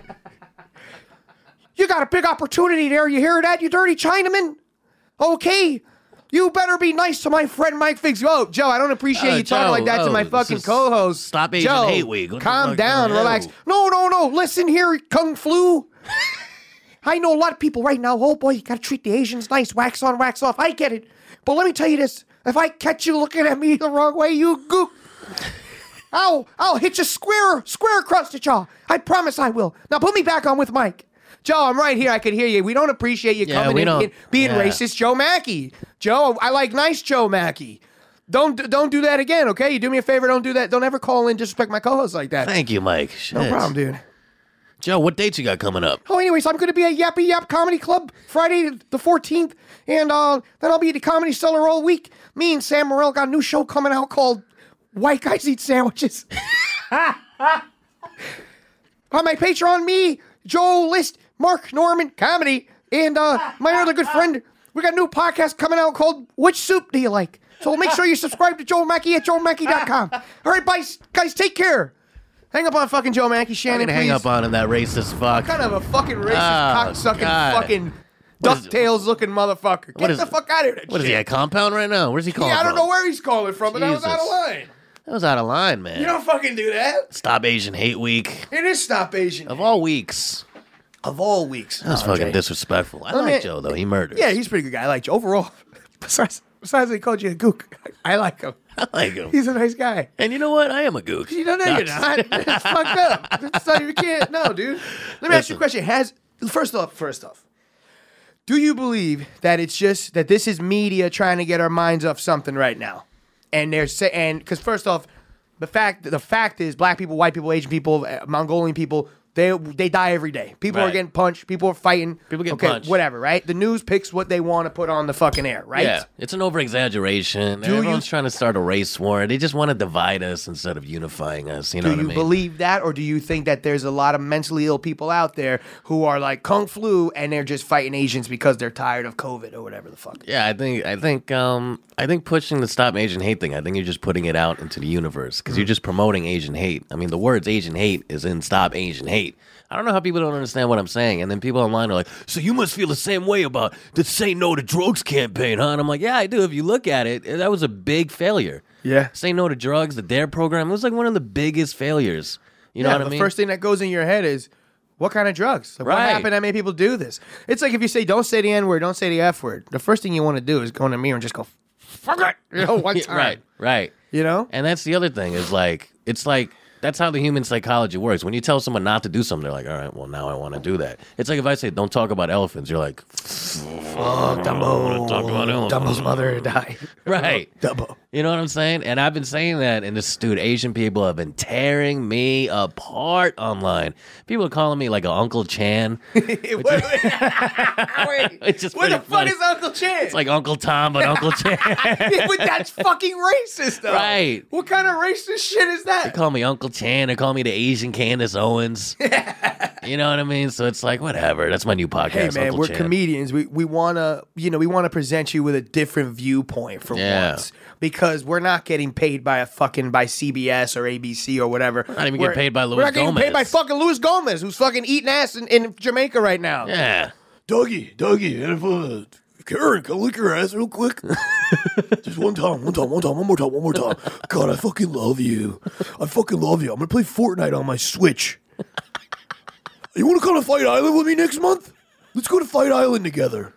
You got a big opportunity there. You hear that, you dirty Chinaman? Okay. You better be nice to my friend Mike Figs. Oh, Joe, I don't appreciate Oh, you talking Joe, like that to oh, my this fucking is- co-host. stop Asian Joe, hate week. What the calm fuck? down, No. relax. No, no, no. Listen here, Kung Flu. I know a lot of people right now. Oh, boy, you got to treat the Asians nice. Wax on, wax off. I get it. But let me tell you this. If I catch you looking at me the wrong way, you goop. I'll, I'll hit you square, square across the jaw. I promise I will. Now put me back on with Mike. Joe, I'm right here. I can hear you. We don't appreciate you Yeah, coming we in don't- and being yeah. racist, Joe Mackey. Joe, I like nice Joe Mackey. Don't don't do that again, okay? You do me a favor. Don't do that. Don't ever call in disrespect my co-host like that. Thank you, Mike. Shit. No problem, dude. Joe, what dates you got coming up? Oh, anyways, I'm going to be at Yappy Yap Comedy Club Friday the fourteenth, and uh, then I'll be at the Comedy Cellar all week. Me and Sam Morrell got a new show coming out called White Guys Eat Sandwiches. On my Patreon, me, Joe List, Mark Norman Comedy, and uh, my other good friend, we got a new podcast coming out called Which Soup Do You Like? So make sure you subscribe to Joe Mackey at joe mackey dot com. All right, bye, guys, take care. Hang up on fucking Joe Mackey, I'm Shannon, gonna hang please. up on him, that racist fuck. What kind of a fucking racist, Oh, cocksucking, God. fucking What is- DuckTales looking motherfucker. Get What is- the fuck out of here. What is he at Compound right now? Where's he calling Yeah, I don't from? know where he's calling from, but that was out of Jesus. line. That was out of line, man. You don't fucking do that. Stop Asian Hate Week. It is Stop Asian. Of all weeks. Of all weeks. That was Andre. fucking disrespectful. I Let me- like Joe, though. He murders. Yeah, he's a pretty good guy. I like Joe. Overall, besides, besides they called you a gook, I like him. I like him. He's a nice guy. And you know what? I am a gook. You don't know you're not. It's fucked up. It's not, you can't. No, dude. Let me ask you a question. Has first off, first off, do you believe that it's just that this is media trying to get our minds off something right now? And they're saying, and because first off, the fact the fact is, black people, white people, Asian people, uh, Mongolian people. They they die every day. People Right. are getting punched. People are fighting. People get okay, punched. Whatever, right? The news picks what they want to put on the fucking air, right? Yeah, it's an over exaggeration. Do Everyone's you- trying to start a race war. They just want to divide us instead of unifying us. You know Do what you I mean? believe that, or do you think that there's a lot of mentally ill people out there who are like kung flu and they're just fighting Asians because they're tired of COVID or whatever the fuck? Yeah, I think I think um I think pushing the Stop Asian Hate thing. I think you're just putting it out into the universe because Mm. you're just promoting Asian hate. I mean, the words Asian hate is in Stop Asian Hate. I don't know how people don't understand what I'm saying, and then people online are like, "So you must feel the same way about the Say No to Drugs campaign, huh?" And I'm like, "Yeah, I do. If you look at it, that was a big failure. Yeah. Say No to Drugs, the DARE program, it was like one of the biggest failures. You know Yeah, what I the mean? first thing that goes in your head is, what kind of drugs? Like, What Right. happened that made people do this? It's like if you say, don't say the N word, don't say the F word. The first thing you want to do is go in the mirror and just go, fuck it, you know, one Yeah, time. right, right. You know? And that's the other thing is like, it's like, that's how the human psychology works. When you tell someone not to do something, they're like, all right, well, now I want to do that. It's like if I say, don't talk about elephants, you're like, fuck, Dumbo. Talk about elephants. Dumbo's mother died. Right. Dumbo. You know what I'm saying? And I've been saying that, and this dude, Asian people have been tearing me apart online. People are calling me like an Uncle Chan. wait, wait. wait. It's just What the pretty fuck funny. is Uncle Chan? It's like Uncle Tom, but Uncle Chan. Yeah, but that's fucking racist, though. Right. What kind of racist shit is They that? call me Uncle Chan. They call me the Asian Candace Owens. You know what I mean? So it's like, whatever. That's my new podcast, Hey man, Uncle we're Chan. comedians. We we wanna you know we want to present you with a different viewpoint for Yeah. once because we're not getting paid by a fucking by C B S or A B C or whatever. We're not even getting paid by Luis We're not getting paid by Gomez. fucking Luis Gomez, who's fucking eating ass in, in Jamaica right now. Yeah. Dougie, Dougie, and if, uh, Karen, can I lick your ass real quick? Just one time, one time, one time, one more time, one more time. God, I fucking love you. I fucking love you. I'm gonna play Fortnite on my Switch. You want to come to Fight Island with me next month? Let's go to Fight Island together.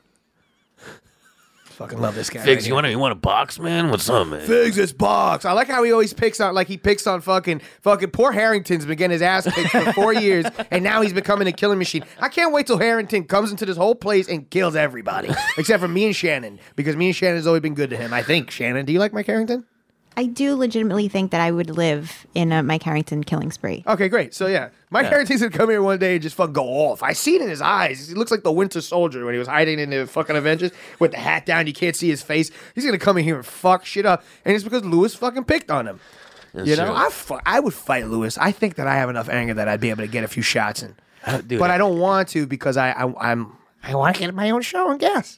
Fucking love this guy. Figs, you want to you want to box, man? What's up, man? Figs is box. I like how he always picks on, like he picks on fucking, fucking poor Harrington's been getting his ass kicked for four years, and now he's becoming a killing machine. I can't wait till Harrington comes into this whole place and kills everybody, except for me and Shannon, because me and Shannon's always been good to him. I think. Shannon, do you like Mike Harrington? I do legitimately think that I would live in a Mike Harrington killing spree. Okay, great. So yeah, Mike Harrington's gonna come here one day and just fucking go off. I see it in his eyes. He looks like the Winter Soldier when he was hiding in the fucking Avengers with the hat down. You can't see his face. He's gonna come in here and fuck shit up, and it's because Lewis fucking picked on him. That's you know, true. I fu- I would fight Lewis. I think that I have enough anger that I'd be able to get a few shots in, Dude, but I don't want to because I, I I'm I want to get my own show and gas.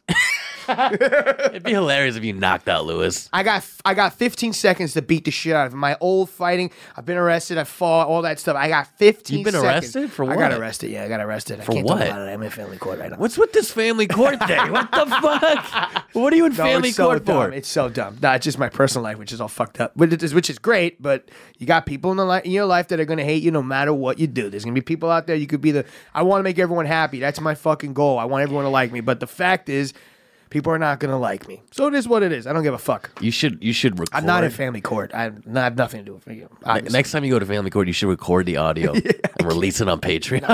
It'd be hilarious if you knocked out Lewis. I got I got fifteen seconds to beat the shit out of him. My old fighting, I've been arrested, I fought, all that stuff. I got fifteen You've been seconds. arrested? For I got what? arrested, yeah, I got arrested. I For can't what? talk about it. I'm in family court right now. What's with this family court thing? What the fuck? What are you in No, family it's so court dumb. for? It's so dumb. Nah, it's just my personal life, which is all fucked up. But it is, which is great, but you got people in, the li- in your life that are going to hate you no matter what you do. There's going to be people out there, you could be the, I want to make everyone happy. That's my fucking goal. I want everyone to like me. But the fact is, people are not going to like me. So it is what it is. I don't give a fuck. You should you should record. I'm not in family court. I, I have nothing to do with you. Ne- Next time you go to family court, you should record the audio and release it on Patreon.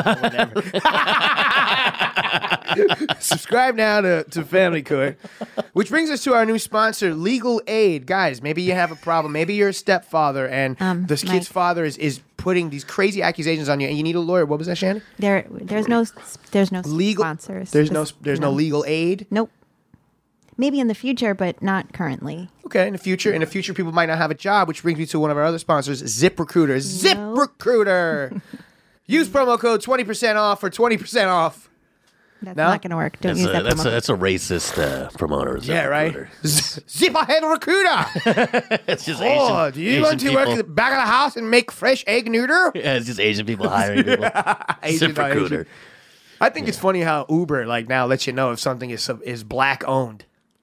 Subscribe now to, to Family Court. Which brings us to our new sponsor, Legal Aid. Guys, maybe you have a problem. Maybe you're a stepfather and Um, this my- kid's father is, is putting these crazy accusations on you and you need a lawyer. What was that, Shannon? There, there's no, there's no Legal sponsors. There's no This- there's no legal aid. Nope. Maybe in the future, but not currently. Okay, in the future, in the future, people might not have a job, which brings me to one of our other sponsors, ZipRecruiter. ZipRecruiter. Use promo code twenty percent off for twenty percent off. That's No? not going to work. Don't That's use a, that that's, promo a, that's a racist uh, promoter. Yeah, right. ZipRecruiter. Z- Zip ahead, recruiter. It's just Oh, Asian, do you Asian want to people. work at the back of the house and make fresh egg noodle? Yeah, it's just Asian people hiring people. Asian, not ZipRecruiter. Asian. I think it's funny how Uber like now lets you know if something is is black owned.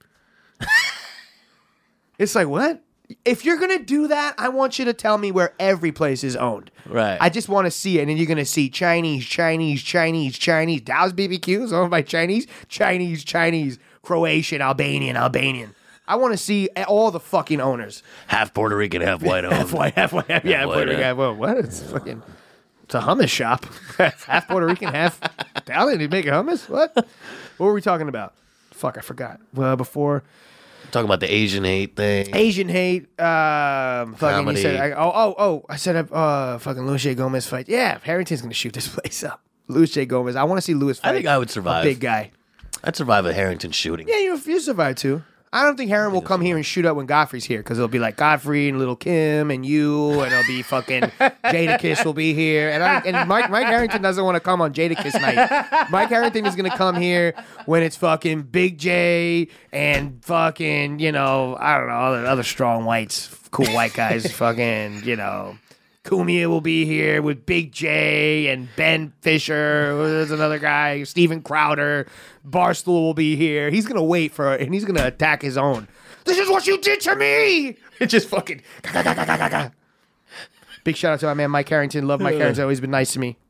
It's like, what? If you're gonna do that, I want you to tell me where every place is owned. Right. I just want to see it, and then you're gonna see Chinese, Chinese, Chinese, Chinese. Dallas B B Q is owned by Chinese, Chinese, Chinese, Croatian, Albanian, Albanian. I want to see all the fucking owners. Half Puerto Rican, half white owned. half white, half white, half, yeah, Half Puerto white, Rican. yeah. Half, well, what? It's fucking. It's a hummus shop. half Puerto Rican, half Italian. They make hummus. What? What were we talking about? Fuck, I forgot. Well, before. Talking about the Asian hate thing. Asian hate. Um, fucking. Comedy. You said, I, oh, oh, oh. I said, uh, fucking Luis J. Gomez fight. Yeah, Harrington's gonna shoot this place up. Luis J. Gomez. I want to see Luis fight. I think I would survive. A big guy. I'd survive a Harrington shooting. Yeah, you you survive too. I don't think Harron will come here and shoot up when Godfrey's here because it'll be like Godfrey and Little Kim and you, and it'll be fucking Jadakiss will be here, and I, and Mike Mike Harrington doesn't want to come on Jadakiss night. Mike Harrington is gonna come here when it's fucking Big J and fucking you know I don't know other other strong whites, cool white guys, fucking you know. Cumia will be here with Big J and Ben Fisher. There's another guy, Steven Crowder. Barstool will be here. He's going to wait for it, and he's going to attack his own. This is what you did to me! It just fucking... Big shout out to my man Mike Harrington. Love Mike Harrington. Always been nice to me.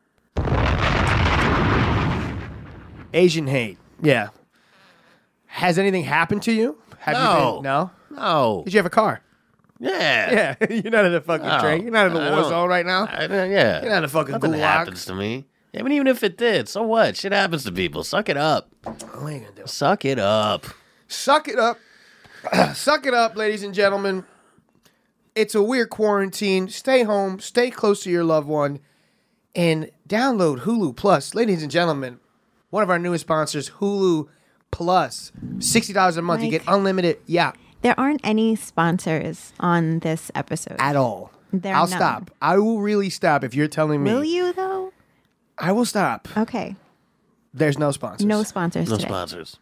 Asian hate. Yeah. Has anything happened to you? Have No. you been... No? No. Did you have a car? Yeah. Yeah, you're not in a fucking No, train. You're not in the I war don't- zone right now. I, don't- yeah. You're not in a fucking Nothing gulag. happens to me. I mean, even if it did, so what? Shit happens to people. Suck it up. What are you gonna do? Suck it up. Suck it up. Suck it up, ladies and gentlemen. It's a weird quarantine. Stay home. Stay close to your loved one. And download Hulu Plus. Ladies and gentlemen, one of our newest sponsors, Hulu Plus. sixty dollars a month. You Mike. get unlimited. Yeah. There aren't any sponsors on this episode. At all. There are I'll none. stop. I will really stop if you're telling me. Will you, though? I will stop. Okay. There's no sponsors. No sponsors No today. sponsors.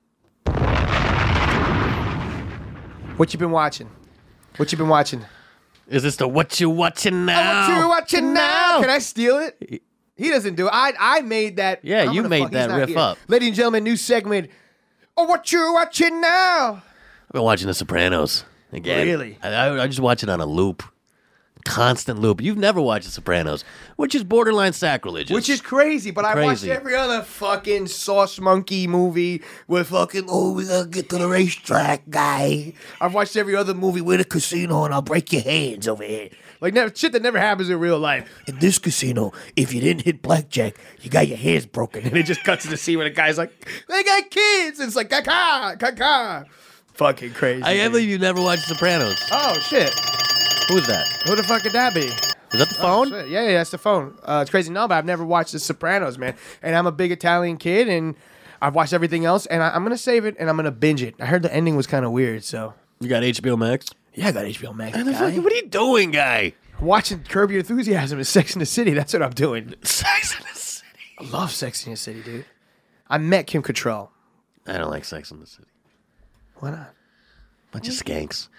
What you been watching? What you been watching? Is this the what you watching now? What you watching now? Can I steal it? He doesn't do it. I I made that. Yeah, I'm you gonna made fuck- he's that not riff here. up. Ladies and gentlemen, new segment. Oh, what you watching now? I've been watching The Sopranos again. Really? I, I, I just watch it on a loop. Constant loop. You've never watched The Sopranos, which is borderline sacrilegious. Which is crazy, but I watched Crazy. every other fucking sauce monkey movie with fucking, oh, we gotta get to the racetrack, guy. I've watched every other movie with a casino and I'll break your hands over here. Like never, shit that never happens in real life. In this casino, if you didn't hit blackjack, you got your hands broken. And it just cuts to the scene where the guy's like, they got kids. And it's like, caca, caca. Fucking crazy. I can't dude. believe you never watched Sopranos. Oh, shit. Who's that? Who the fuck could that be? Is that the Oh, phone? shit. Yeah, yeah, that's the phone. Uh, it's crazy. No, but I've never watched The Sopranos, man. And I'm a big Italian kid, and I've watched everything else, and I, I'm going to save it, and I'm going to binge it. I heard the ending was kind of weird, so. You got H B O Max? Yeah, I got H B O Max, What the guy. fuck- What are you doing, guy? Watching Curb Your Enthusiasm and Sex in the City. That's what I'm doing. Sex in the City. I love Sex in the City, dude. I met Kim Cattrall. I don't like Sex in the City. Why not? Bunch of skanks.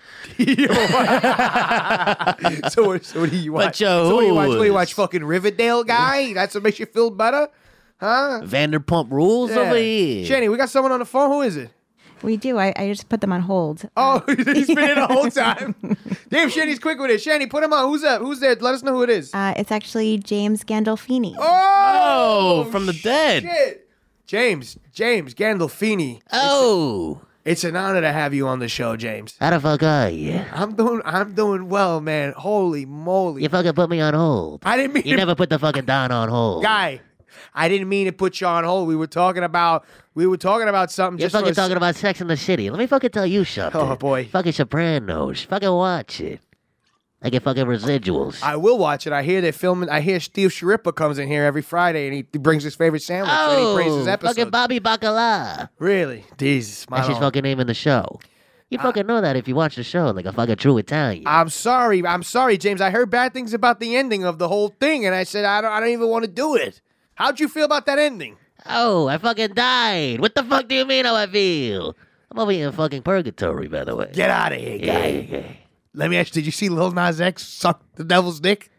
so, what, so what do you watch? Bunch of so what do you watch? What do you hoes. watch? Fucking Riverdale, guy? That's what makes you feel better? Huh? Vanderpump Rules over here. Shanny, we got someone on the phone. Who is it? We do. I, I just put them on hold. Oh, he's been in the whole time. Damn, Shanny's quick with it. Shanny, put him on. Who's that? Who's there? Let us know who it is. Uh, it's actually James Gandolfini. Oh, Oh, from the dead. shit. James, James Gandolfini. Oh. It's an honor to have you on the show, James. How the fuck are you? I'm doing, I'm doing well, man. Holy moly! You fucking put me on hold. I didn't mean You to, never put the fucking Don on hold. guy. I didn't mean to put you on hold. We were talking about, we were talking about something. You're just for fucking a s- talking about Sex in the City. Let me fucking tell you something. Oh, boy. Fucking Sopranos. Fucking watch it. I get fucking residuals. I will watch it. I hear they're filming. I hear Steve Sharippa comes in here every Friday and he brings his favorite sandwich and he praises oh, episodes. fucking Bobby Bacala. Really? Jesus, my That's his lord. fucking name in the show. You fucking know that if you watch the show like a fucking true Italian. I'm sorry. I'm sorry, James. I heard bad things about the ending of the whole thing, and I said I don't. I don't even want to do it. How'd you feel about that ending? Oh, I fucking died. What the fuck do you mean how I feel? I'm over here in fucking purgatory, by the way. Get out of here, Yeah, guy. yeah. Let me ask you. Did you see Lil Nas X suck the devil's dick?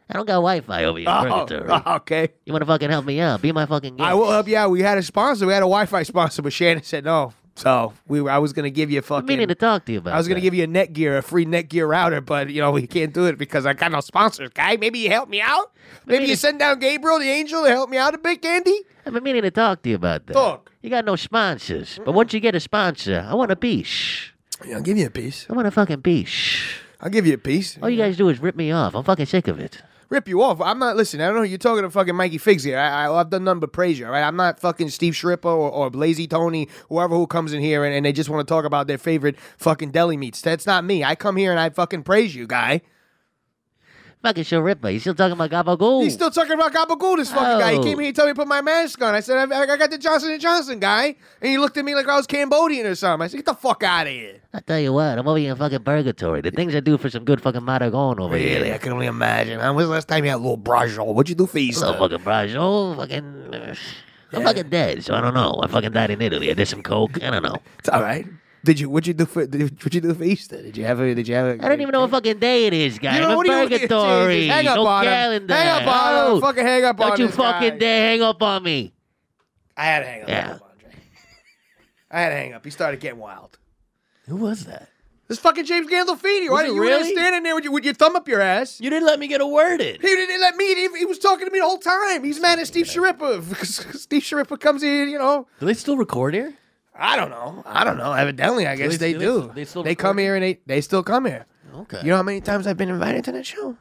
I don't got Wi-Fi over here. Oh, Purgatory. okay. You want to fucking help me out? Be my fucking guest. I will help you out. We had a sponsor. We had a Wi-Fi sponsor, but Shannon said no. So we, I was gonna give you a fucking. I'm meaning to talk to you about. I was gonna that. give you a Netgear, a free Netgear router, but you know we can't do it because I got no sponsors. Guy, maybe you help me out. Maybe you send down Gabriel, the angel, to help me out a bit, Candy. I've been meaning to talk to you about that. Talk. You got no sponsors, but once you get a sponsor, I want a piece. Yeah, I'll give you a piece. I want a fucking piece. I'll give you a piece. All you guys do is rip me off. I'm fucking sick of it. Rip you off. I'm not listening. I don't know. You're talking to fucking Mikey Figs here. I, I, I've done nothing but praise you, all right? I'm not fucking Steve Shripper or, or Lazy Tony, whoever who comes in here and, and they just want to talk about their favorite fucking deli meats. That's not me. I come here and I fucking praise you, guy. Fucking Shripper. You still talking about gabagool? He's still talking about gabagool, this fucking guy. He Oh. came here and told me to put my mask on. I said, I, I got the Johnson and Johnson guy. And he looked at me like I was Cambodian or something. I said, get the fuck out of here. I tell you what, I'm over here in fucking purgatory. The things I do for some good fucking Maragon over Really? here. I can only imagine. When was the last time you had a little braciole? What'd you do for Easter? Oh, fucking Brajo, fucking... Uh, I'm fucking dead, so I don't know. I fucking died in Italy. I did some coke. I don't know. It's all right. Did you? What'd you do for? Did, what'd you do for Easter? Did you have a? Did you have a? I don't even know what fucking day it is, guys. You know, I'm in what do you- purgatory. Hang up no on him. calendar. Hang up on him. Oh, Fucking hang up don't on you this fucking guy. dare hang up on me. I had to hang up. Yeah. Hang up, Andre. I had to hang up. He started getting wild. Who was that? This fucking James Gandolfini. Why Was didn't it you were there really? standing there with your, with your thumb up your ass? You didn't let me get a word in. He didn't let me. He, he was talking to me the whole time. He's mad at Steve Sharippa because Steve Sharippa comes in. You know. Do they still record here? I don't know. I don't know. Evidently, I guess they- they, do do. they- They, they still come record? here and they they still come here. Okay. You know how many times I've been invited to that show?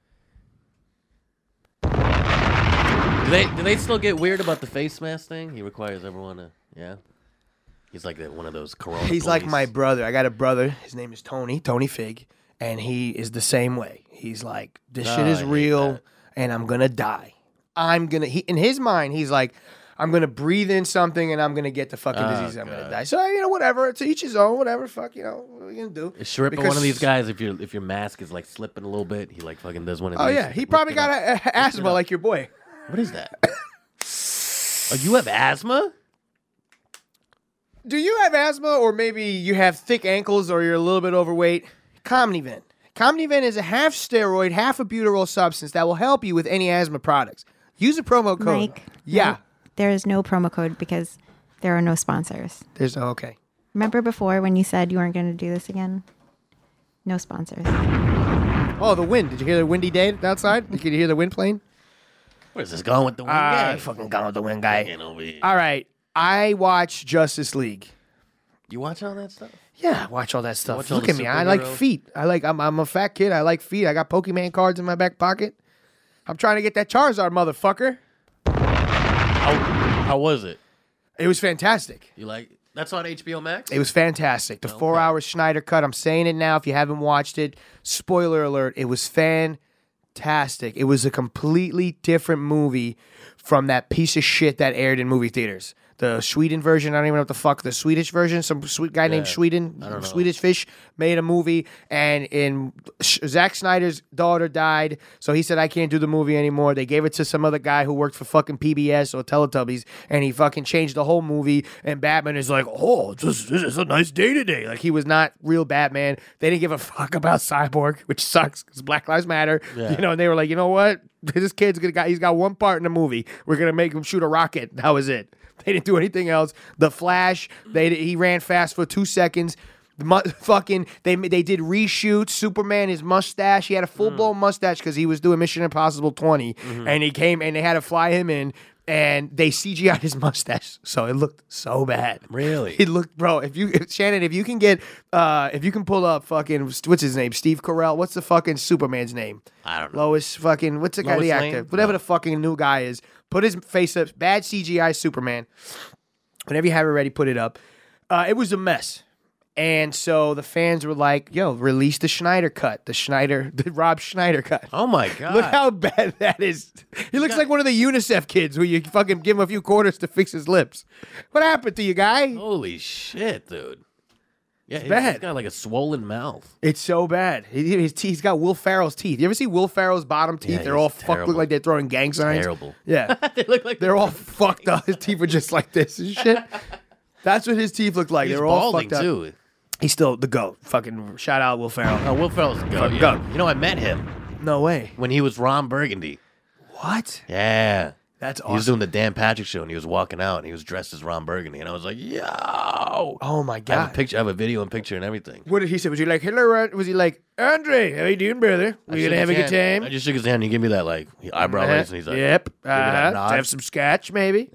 Do they do they still get weird about the face mask thing? He requires everyone to, yeah. He's like that one of those corona. He's like police. my brother. I got a brother. His name is Tony, Tony Fig, and he is the same way. He's like, this Oh, shit is I hate real, that. and I'm gonna die. I'm gonna. He in his mind, he's like, I'm gonna breathe in something, and I'm gonna get the fucking Oh, disease. I'm gonna God. die. So you know, whatever. To each his own. Whatever. Fuck. You know, what are you gonna do? Is Shripper Because- one of these guys? If your if your mask is like slipping a little bit, he like fucking does one of Oh these. yeah, he Lift probably it got up. a, a- asthma like your boy. What is that? Oh, you have asthma? Do you have asthma, or maybe you have thick ankles, or you're a little bit overweight? Comniven. Comniven is a half steroid, half a butyrol substance that will help you with any asthma products. Use a promo code. Mike. Yeah. Mike, there is no promo code because there are no sponsors. There's oh, okay. Remember before when you said you weren't going to do this again? No sponsors. Oh, the wind. Did you hear the windy day outside? Did you hear the wind playing? Where's this going with the one Ah, guy? fucking gone with the wind guy. Fucking over here. All right. I watch Justice League. You watch all that stuff? Yeah, watch all that stuff. Watch all Look the at me. I like superhero- feet. I like I'm I'm a fat kid. I like feet. I got Pokemon cards in my back pocket. I'm trying to get that Charizard motherfucker. How, how was it? It was fantastic. You like that's on H B O Max? It was fantastic. The four hour Schneider cut. I'm saying it now if you haven't watched it. Spoiler alert. It was fantastic. It was a completely different movie from that piece of shit that aired in movie theaters. The Sweden version, I don't even know what the fuck, the Swedish version, some sweet guy named Sweden, I don't know. Swedish Fish, made a movie, and in Zack Snyder's daughter died, so he said, I can't do the movie anymore. They gave it to some other guy who worked for fucking P B S or Teletubbies, and he fucking changed the whole movie, and Batman is like, oh, this, this is a nice day today. Like, he was not real Batman. They didn't give a fuck about Cyborg, which sucks, because Black Lives Matter, Yeah. you know, and they were like, you know what? This kid's gonna got, he's got one part in the movie. We're gonna make him shoot a rocket. That was it. They didn't do anything else. The Flash, they he ran fast for two seconds. The mu- fucking they they did reshoots. Superman, his mustache, he had a full blown mustache because he was doing Mission Impossible twenty, and he came and they had to fly him in. And they C G I'd his mustache, so it looked so bad. Really? It looked, bro. If you, if, Shannon, if you can get, uh, if you can pull up fucking, what's his name? Steve Carell. What's the fucking Superman's name? I don't know. Lois fucking, what's the guy, Lois the Lane? actor? Whatever No. the fucking new guy is. Put his face up. Bad C G I Superman. Whenever you have it ready, put it up. Uh, it was a mess. And so the fans were like, yo, release the Schneider cut. The Schneider, the Rob Schneider cut. Oh my god! Look how bad that is. He looks like one of the UNICEF kids who you fucking give him a few quarters to fix his lips. What happened to you, guy? Holy shit, dude! Yeah, he's bad. He's got like a swollen mouth. It's so bad. He, his teeth, he's got Will Ferrell's teeth. You ever see Will Ferrell's bottom teeth? Yeah, they're he's all fucked, terrible. look like they're throwing gang signs. Terrible. Yeah. They look like They're all fucked up. His teeth were just like this and shit. That's what his teeth look like. He's They're all balding fucked up. too. He's still the GOAT. Fucking shout out Will Ferrell. Oh, Will Ferrell's a go. Fucking Yeah. goat. You know, I met him. No way. When he was Ron Burgundy. What? Yeah. That's awesome. He was doing the Dan Patrick Show, and he was walking out, and he was dressed as Ron Burgundy, and I was like, yo. Oh, my I have God. a picture, I have a video and picture and everything. What did he say? Was he like, hello, was he like, Andre, how you doing, brother? I We shook gonna have a his good hand. time? I just shook his hand, and he gave me that, like, eyebrow raise, and he's like, yep. give me that Uh, nod. have some scotch, maybe.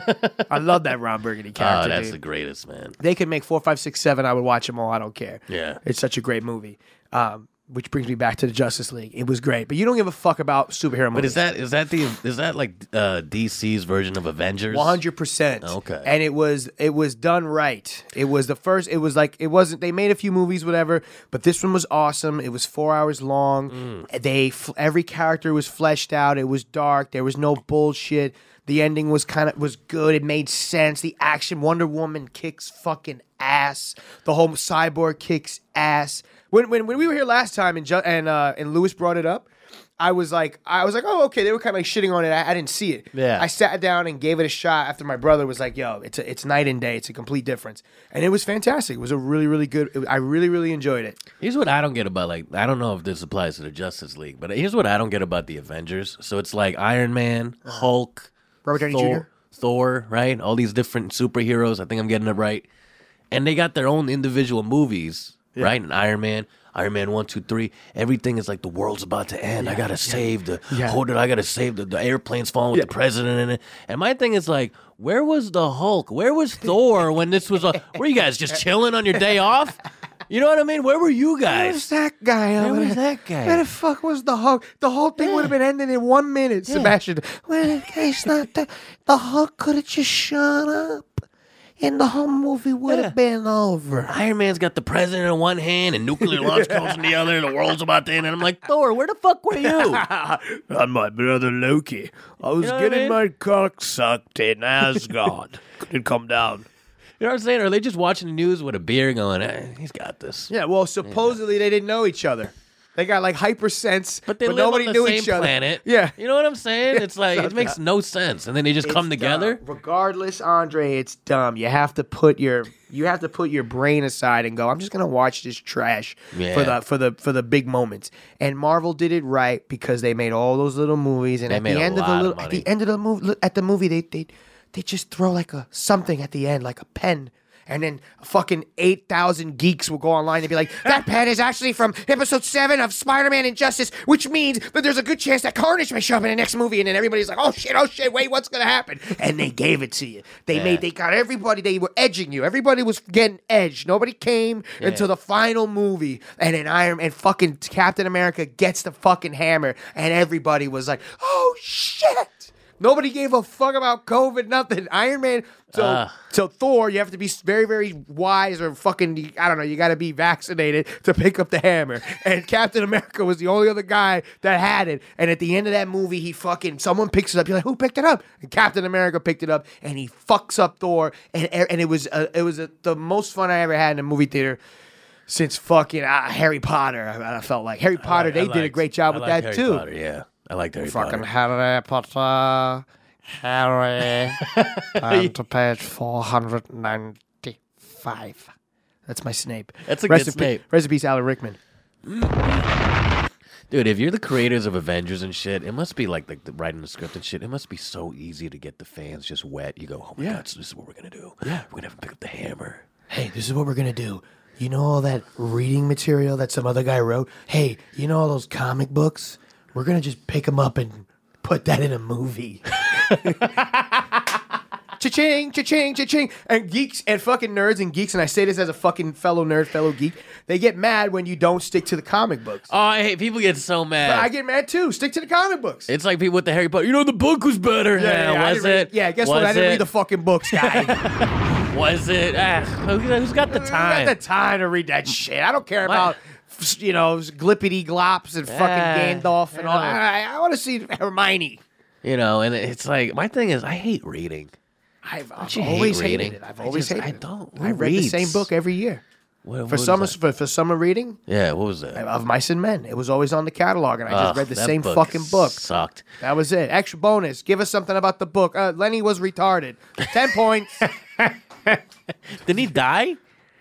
I love that Ron Burgundy character. Oh, that's dude. the greatest, man. They could make four, five, six, seven. I would watch them all. I don't care. Yeah. It's such a great movie. Um, which brings me back to the Justice League. It was great, but you don't give a fuck about superhero movies. But is that is that the is that like uh, D C's version of Avengers? One hundred percent. Okay. And it was it was done right. It was the first. It was like it wasn't. They made a few movies, whatever. But this one was awesome. It was four hours long. Mm. They every character was fleshed out. It was dark. There was no bullshit. The ending was kind of was good. It made sense. The action. Wonder Woman kicks fucking ass. The whole Cyborg kicks ass. When when when we were here last time and Ju- and uh, and Lewis brought it up, I was like I was like, oh, okay. They were kind of like shitting on it. I, I didn't see it. Yeah. I sat down and gave it a shot after my brother was like, yo, it's a, it's night and day. It's a complete difference. And it was fantastic. It was a really really good. It, I really really enjoyed it. Here's what I don't get about, like, I don't know if this applies to the Justice League, but here's what I don't get about the Avengers. So it's like Iron Man, Hulk, Robert Downey Thor, Junior? Thor, right? All these different superheroes. I think I'm getting it right. And they got their own individual movies, right? And Iron Man, Iron Man one, two, three. Everything is like the world's about to end. I gotta save the Yeah. hold it. I gotta save the, the airplanes falling with the president in it. And my thing is like, where was the Hulk? Where was Thor when this was? A, were you guys just chilling on your day off? You know what I mean? Where were you guys? Where's that guy? Where over was there? that guy? Where the fuck was the Hulk? The whole thing would have been ended in one minute, Sebastian. Well, it's not the, the Hulk could have just shut up. And the whole movie would have Yeah. been over. Iron Man's got the president in one hand and nuclear launch codes in the other. The world's about to end. And I'm like, Thor, where the fuck were you? I'm my brother Loki. I was You know what I getting mean? my cock sucked in Asgard. Couldn't come down. You know what I'm saying? Are they just watching the news with a beer going, eh, he's got this? Yeah, well, supposedly they didn't know each other. They got like hyper sense, But they live nobody on the knew same each other. planet. Yeah. You know what I'm saying? It's like, it makes no sense. And then they just come It's together. dumb. Regardless, Andre, it's dumb. You have to put your you have to put your brain aside and go, I'm just gonna watch this trash Yeah. for the for the for the big moments. And Marvel did it right because they made all those little movies, and They at made the a end of the lot of little, at money. the end of the movie at the movie they they they just throw like a something at the end, like a pen. And then fucking eight thousand geeks will go online and be like, that pen is actually from episode seven of Spider-Man Injustice, which means that there's a good chance that Carnage may show up in the next movie. And then everybody's like, oh shit, oh shit, wait, what's going to happen? And they gave it to you. They Yeah. made, they got everybody, they were edging you. Everybody was getting edged. Nobody came Yeah. until the final movie. And then Iron and fucking Captain America gets the fucking hammer. And everybody was like, oh shit. Nobody gave a fuck about COVID, nothing. Iron Man, so Ah. so Thor, you have to be very, very wise or fucking, I don't know, you got to be vaccinated to pick up the hammer. And Captain America was the only other guy that had it. And at the end of that movie, he fucking, someone picks it up. You're like, who picked it up? And Captain America picked it up, and he fucks up Thor. And and it was uh, it was uh the most fun I ever had in a movie theater since fucking uh, Harry Potter. I, I felt like Harry Potter. I they like- did a great job I with like that Harry too. Potter, yeah. I like Harry Fucking Potter. Harry Potter, Harry, and to page four hundred ninety-five. That's my Snape. That's a Rest good in pe- Snape. Rest in peace, Alan Rickman. Dude, if you're the creators of Avengers and shit, it must be like the, the writing the script and shit. It must be so easy to get the fans just wet. You go, oh my Yeah. god, so this is what we're gonna do. Yeah, we're gonna have to pick up the hammer. Hey, this is what we're gonna do. You know all that reading material that some other guy wrote? Hey, you know all those comic books? We're gonna just pick them up and put that in a movie. Cha-ching, cha-ching, cha-ching. And geeks and fucking nerds and geeks, and I say this as a fucking fellow nerd, fellow geek, they get mad when you don't stick to the comic books. Oh, I hate people get so mad. But I get mad too. Stick to the comic books. It's like people with the Harry Potter. You know, the book was better. Yeah, I was didn't read- it? Yeah, guess was what? I didn't it? read the fucking books, guy. Was it? Ah, who- who's got the I time? got the time to read that shit. I don't care about, you know, glippity glops and fucking Yeah, Gandalf and all. yeah. I, I want to see Hermione. You know, and it's like, my thing is, I hate reading. I've, I've you hate always hated reading? it. I've I always just- hated I it. don't. Who I read the reads? same book every year. What, what For was summer, that? for, for summer reading, Yeah, what was that? of Mice and Men. It was always on the catalog, and I just Ugh, read the that same book fucking book. Sucked. That was it. Extra bonus. Give us something about the book. Uh, Lenny was retarded. Ten points. Didn't he die?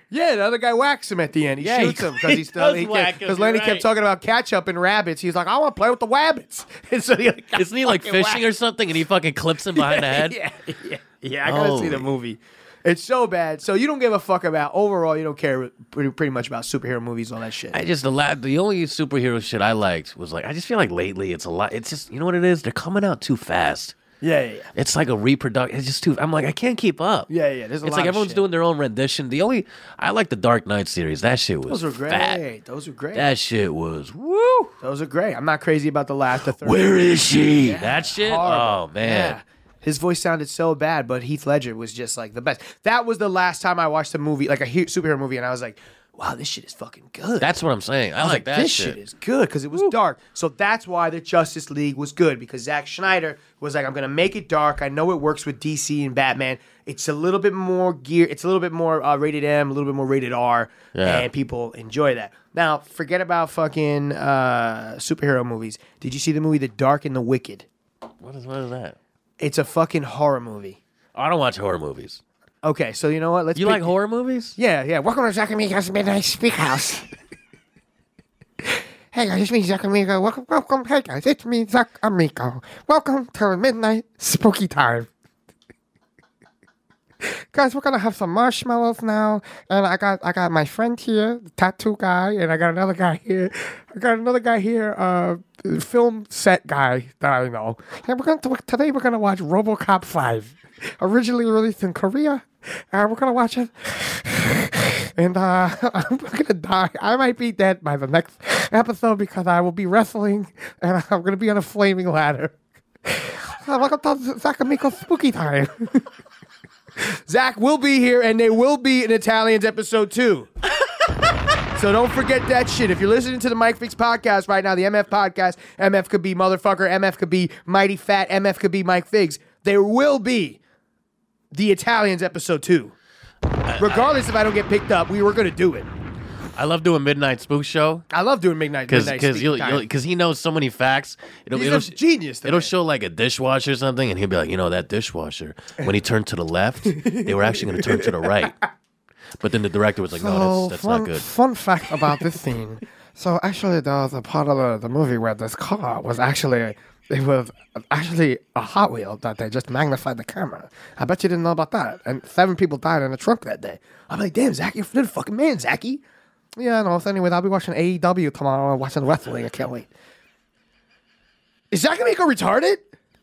Yeah, the other guy whacks him at the end. He Yeah, he- shoots him because he he's still does whack him, because you're Lenny right. kept talking about ketchup and rabbits. He's like, I want to play with the wabbits. And so the other guy Isn't he like fucking fishing or whacks- something and he fucking clips him behind the head? Yeah, yeah, yeah. I gotta see the Holy. movie. It's so bad. So you don't give a fuck about overall. You don't care pretty pretty much about superhero movies, all that shit. I just the la- the only superhero shit I liked was like I just feel like lately it's a lot. It's just you know what it is. They're coming out too fast. Yeah, yeah, yeah. It's like a reproduction. It's just too. I'm like I can't keep up. Yeah, yeah. There's a It's lot like of everyone's shit. doing their own rendition. The only I like the Dark Knight series. That shit was Those were great. fat. Those were great. That shit was woo. Those are great. I'm not crazy about the last. The third. Where is she? that shit. Horrible. Oh man. Yeah. His voice sounded so bad, but Heath Ledger was just like the best. That was the last time I watched a movie, like a he- superhero movie, and I was like, wow, this shit is fucking good. That's what I'm saying. I, I was like that this shit. shit is good because it was dark. So that's why the Justice League was good because Zack Snyder was like, I'm gonna make it dark. I know it works with D C and Batman. It's a little bit more gear. It's a little bit more uh, rated M, a little bit more rated R, Yeah. and people enjoy that. Now, forget about fucking uh, superhero movies. Did you see the movie The Dark and the Wicked? What is what is that? It's a fucking horror movie. I don't watch horror movies. Okay, so you know what? Let's. You pick- like horror movies? Yeah, yeah. Welcome to Zack Amigo's Midnight Speakhouse. Hey guys, it's me, Zack Amigo. Welcome, welcome. Hey guys, it's me, Zack Amigo. Welcome to Midnight Spooky Time. Guys, we're gonna have some marshmallows now, and I got I got my friend here, the tattoo guy, and I got another guy here. I got another guy here, uh, film set guy that I know. And we're gonna today we're gonna watch RoboCop five, originally released in Korea, and we're gonna watch it. And uh, I'm gonna die. I might be dead by the next episode because I will be wrestling, and I'm gonna be on a flaming ladder. Uh, Welcome to Zack Amigo's Spooky Time. Zach will be here, and there will be an Italians episode too. So don't forget that shit. If you're listening to the Mike Fix podcast right now, the M F podcast, M F could be motherfucker, M F could be mighty fat, M F could be Mike Figs. There will be the Italians episode two. Regardless if I don't get picked up, we were gonna do it. I love doing Midnight Spook Show. I love doing midnight Because midnight because speak time. because he knows so many facts. It'll, He's it'll, a genius. the It'll man. show like a dishwasher or something, and he'll be like, you know, that dishwasher, when he turned to the left, they were actually going to turn to the right. But then the director was like, no, that's, that's fun, not good. Fun fact about this scene. So actually, there was a part of the, the movie where this car was actually it was actually a Hot Wheel that they just magnified the camera. I bet you didn't know about that. And seven people died in a trunk that day. I'm like, damn, Zach, you're the fucking man, Zachy. Yeah, no. So anyways, I'll be watching A E W tomorrow and watching wrestling. I can't wait. Is Zach gonna make her retarded?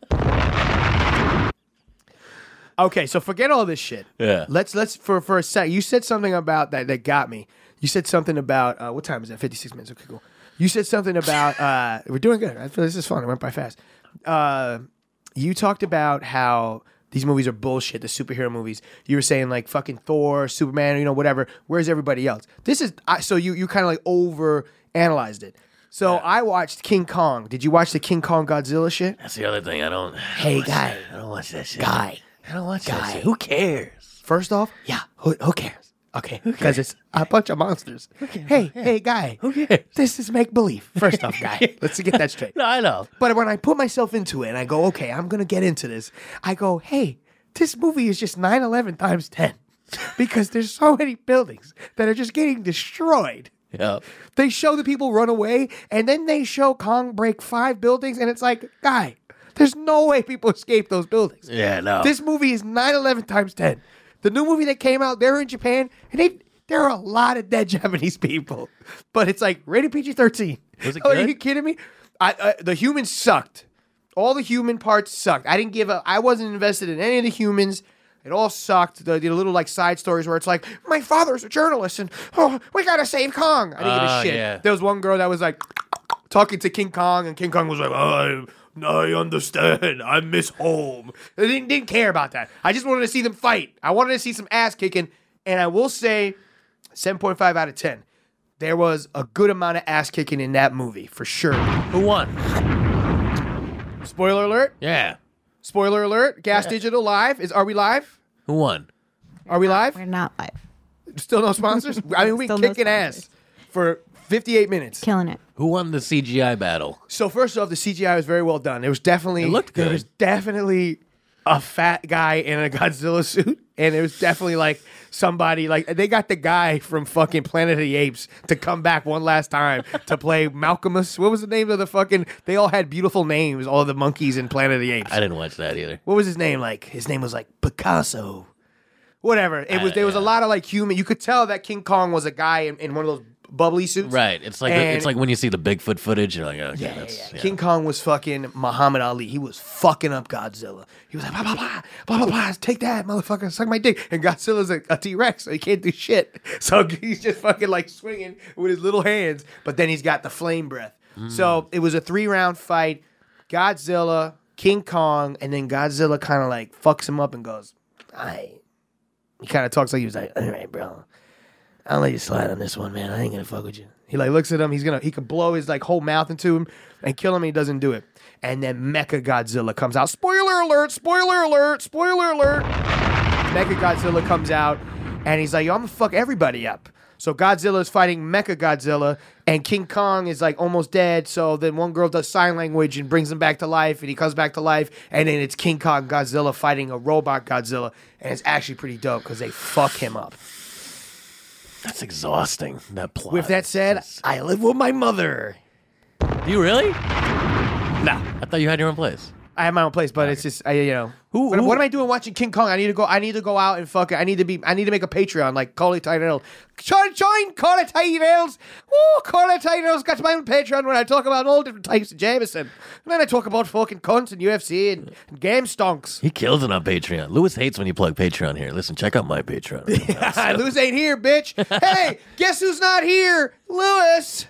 Okay, so forget all this shit. Yeah. Let's let's for for a sec. You said something about that that got me. You said something about uh, what time is it? fifty-six minutes. Okay, cool. You said something about uh, we're doing good. I feel this is fun. It went by fast. Uh, you talked about how these movies are bullshit. The superhero movies. You were saying like fucking Thor, Superman, you know, whatever. Where's everybody else? This is I, so you you kind of like over analyzed it. So I watched King Kong. Did you watch the King Kong Godzilla shit? That's the other thing. I don't. Hey guy, I don't watch that shit. guy. I don't watch Guy. that shit. Who cares? First off, yeah, who, who cares? Okay, because it's a bunch of monsters. Hey, hey, guy, Who cares? this is make believe. First off, guy, let's get that straight. No, I know. But when I put myself into it and I go, okay, I'm gonna get into this, I go, hey, this movie is just nine eleven times ten because there's so many buildings that are just getting destroyed. Yeah. They show the people run away, and then they show Kong break five buildings, and it's like, guy, there's no way people escape those buildings. Yeah, no. This movie is nine eleven times ten. The new movie that came out, they're in Japan, and they there are a lot of dead Japanese people. But it's like rated P G thirteen. Was it Oh, good? are you kidding me? I, uh, the humans sucked. All the human parts sucked. I didn't give a. I wasn't invested in any of the humans. It all sucked. The, the little like side stories where it's like, my father's a journalist, and oh, we gotta save Kong. I didn't give Ah, a shit. yeah. There was one girl that was like talking to King Kong, and King Kong was like, oh, I, I understand. I miss home. They didn't, didn't care about that. I just wanted to see them fight. I wanted to see some ass kicking, and I will say, seven point five out of ten. There was a good amount of ass kicking in that movie for sure. Who won? Spoiler alert. Yeah. Spoiler alert. Gas Digital live. Is Are we live? Who won? Are we live? We're not live. Still no sponsors? I mean, we Still no kicking ass for fifty-eight minutes. Killing it. Who won the C G I battle? So first off, the C G I was very well done. It was definitely It looked There good. was definitely a fat guy in a Godzilla suit, and it was definitely like somebody like they got the guy from fucking Planet of the Apes to come back one last time to play Malcolmus. What was the name of the fucking? They all had beautiful names. All the monkeys in Planet of the Apes. I didn't watch that either. What was his name? Like his name was like Picasso. Whatever. It was. There was a lot of like human. You could tell that King Kong was a guy in, in one of those bubbly suits. Right. It's like And- it's like when you see the Bigfoot footage, you're like, okay, Yeah, yeah, that's yeah. yeah. King Kong was fucking Muhammad Ali. He was fucking up Godzilla. He was like, blah, blah, blah, blah, blah, blah, take that, motherfucker, suck my dick. And Godzilla's a, a T-Rex, so he can't do shit. So he's just fucking like swinging with his little hands, but then he's got the flame breath. Mm. So it was a three-round fight. Godzilla, King Kong, and then Godzilla kind of like fucks him up and goes, all right. He kind of talks like he was like, all right, bro. I'll let you slide on this one, man. I ain't gonna fuck with you. He like looks at him. He's gonna he could blow his like whole mouth into him and kill him. And he doesn't do it. And then Mecha Godzilla comes out. Spoiler alert! Spoiler alert! Spoiler alert! Mecha Godzilla comes out and he's like, yo, I'm gonna fuck everybody up. So Godzilla is fighting Mecha Godzilla, and King Kong is like almost dead. So then one girl does sign language and brings him back to life, and he comes back to life. And then it's King Kong Godzilla fighting a robot Godzilla, and it's actually pretty dope because they fuck him up. That's exhausting. That plot. With that said, I live with my mother. Do you really? No, I thought you had your own place. I have my own place, but it's just I, you know. Who- what, who- what am I doing watching King Kong? I need to go. I need to go out and fuck it. I need to be. I need to make a Patreon like Call It Tyrell. Join, join Call It Tyrells. Woo, Call It Tyrells got my own Patreon when I talk about all different types of Jameson. And then I talk about fucking cunts and U F C and, and game stonks. He kills it on Patreon. Lewis hates when you plug Patreon here. Listen, check out my Patreon. Lewis ain't here, bitch. Hey, guess who's not here? Lewis.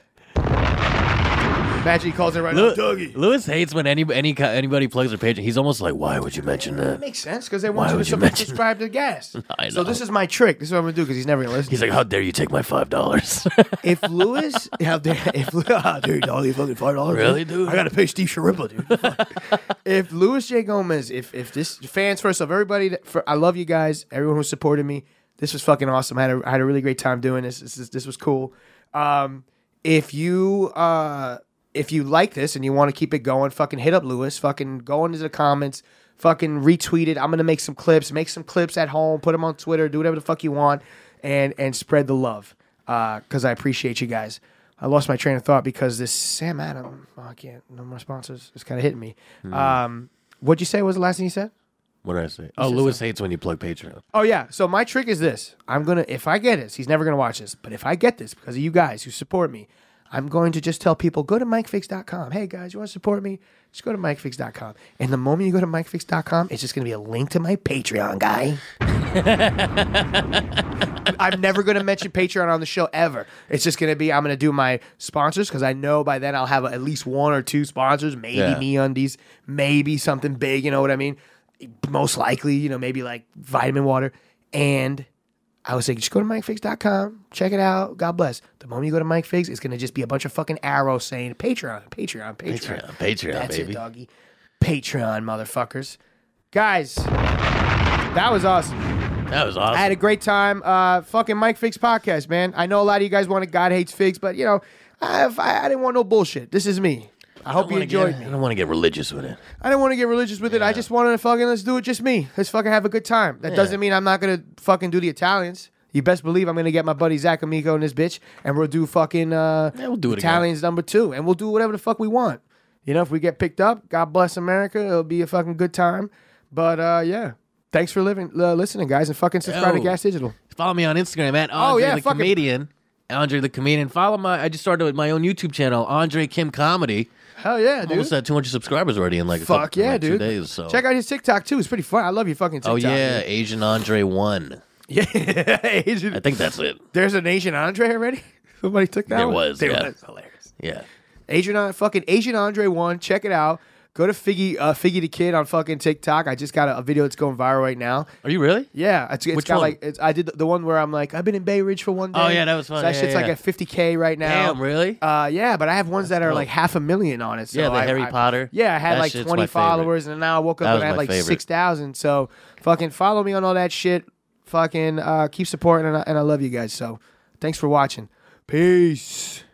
Imagine he calls it right now, Lew- Dougie. Lewis hates when any, any anybody plugs their Patreon. He's almost like, why would you mention That that? makes sense because they Why want you would to you sub- mention- subscribe to Gas. I So know. this is my trick. This is what I'm gonna do because he's never gonna listen. He's to like, it. how dare you take my five dollars? If Lewis, how dare, if oh, dude, all you fucking five dollars, Really, dude? I gotta pay Steve Sharippa, dude. If Louis J. Gomez, if if this fans first of everybody, that, for I love you guys, everyone who supported me. This was fucking awesome. I had a, I had a really great time doing this. This is, this was cool. Um, if you uh if you like this and you want to keep it going, fucking hit up Lewis. Fucking go into the comments. Fucking retweet it. I'm gonna make some clips. Make some clips at home. Put them on Twitter. Do whatever the fuck you want, and and spread the love. Uh, because I appreciate you guys. I lost my train of thought because this Sam Adam. Oh, I can't. No more sponsors. It's kind of hitting me. Um, what'd you say was the last thing you said? What did I say? Oh, Lewis hates when you plug Patreon. Oh yeah. So my trick is this. I'm gonna if I get this, he's never gonna watch this. But if I get this because of you guys who support me, I'm going to just tell people go to Mike Fix dot com. Hey guys, you want to support me? Just go to Mike Fix dot com. And the moment you go to Mike Fix dot com, it's just gonna be a link to my Patreon, guy. I'm never going to mention Patreon on the show ever. It's just going to be, I'm going to do my sponsors because I know by then I'll have at least one or two sponsors, maybe Yeah. MeUndies, maybe something big, you know what I mean? Most likely, you know, maybe like vitamin water. And I would say, just go to Mike Fix dot com, check it out. God bless. The moment you go to Mike Fix, it's going to just be a bunch of fucking arrows saying Patreon, Patreon, Patreon. Patreon, Patreon, That's baby. it, doggy. Patreon, motherfuckers. Guys, that was awesome. That was awesome. I had a great time. Uh, fucking Mike Figs podcast, man. I know a lot of you guys wanted God Hates Figs, but you know, I, I, I didn't want no bullshit. This is me. I hope you wanna enjoyed get, me. I don't want to get religious with it. I didn't want to get religious with it. I just wanted to fucking let's do it just me. Let's fucking have a good time. That Yeah. doesn't mean I'm not gonna fucking do the Italians. You best believe I'm gonna get my buddy Zach Amico and this bitch, and we'll do fucking uh, Yeah, we'll do it again. Italians number two, and we'll do whatever the fuck we want. You know, if we get picked up, God bless America. It'll be a fucking good time. But uh, yeah, thanks for living, uh, listening, guys, and fucking subscribe Yo. to Gas Digital. Follow me on Instagram at Andre Oh, yeah, the fucking- Comedian. Andre the Comedian. Follow my. I just started with my own YouTube channel, Andre Kim Comedy. Hell yeah, dude. Almost had two hundred subscribers already in like a Fuck couple, yeah, like dude. two days. So Check out his TikTok too. It's pretty fun. I love your fucking TikTok. Oh yeah, dude. Asian Andre one. Yeah. Asian. I think that's it. There's an Asian Andre already. Somebody took that. There one? was, There yeah. was. Hilarious. Yeah. Asian An- fucking Asian Andre one. Check it out. Go to Figgy uh, Figgy the Kid on fucking TikTok. I just got a, a video that's going viral right now. Are you really? Yeah, it's, it's Which got one? like it's, I did the, the one where I'm like I've been in Bay Ridge for one day. Oh, yeah, that was fun. So that Yeah, shit's yeah, like yeah. at fifty K right now. Damn, really? Uh, yeah, but I have ones that are dope. like half a million on it. So Yeah, the I- Harry I- Potter. Yeah, I had That like shit's twenty my favorite. followers, and now I woke up That and was I had my like favorite. six thousand. So fucking follow me on all that shit. Fucking uh, keep supporting, and I, and I love you guys. So thanks for watching. Peace.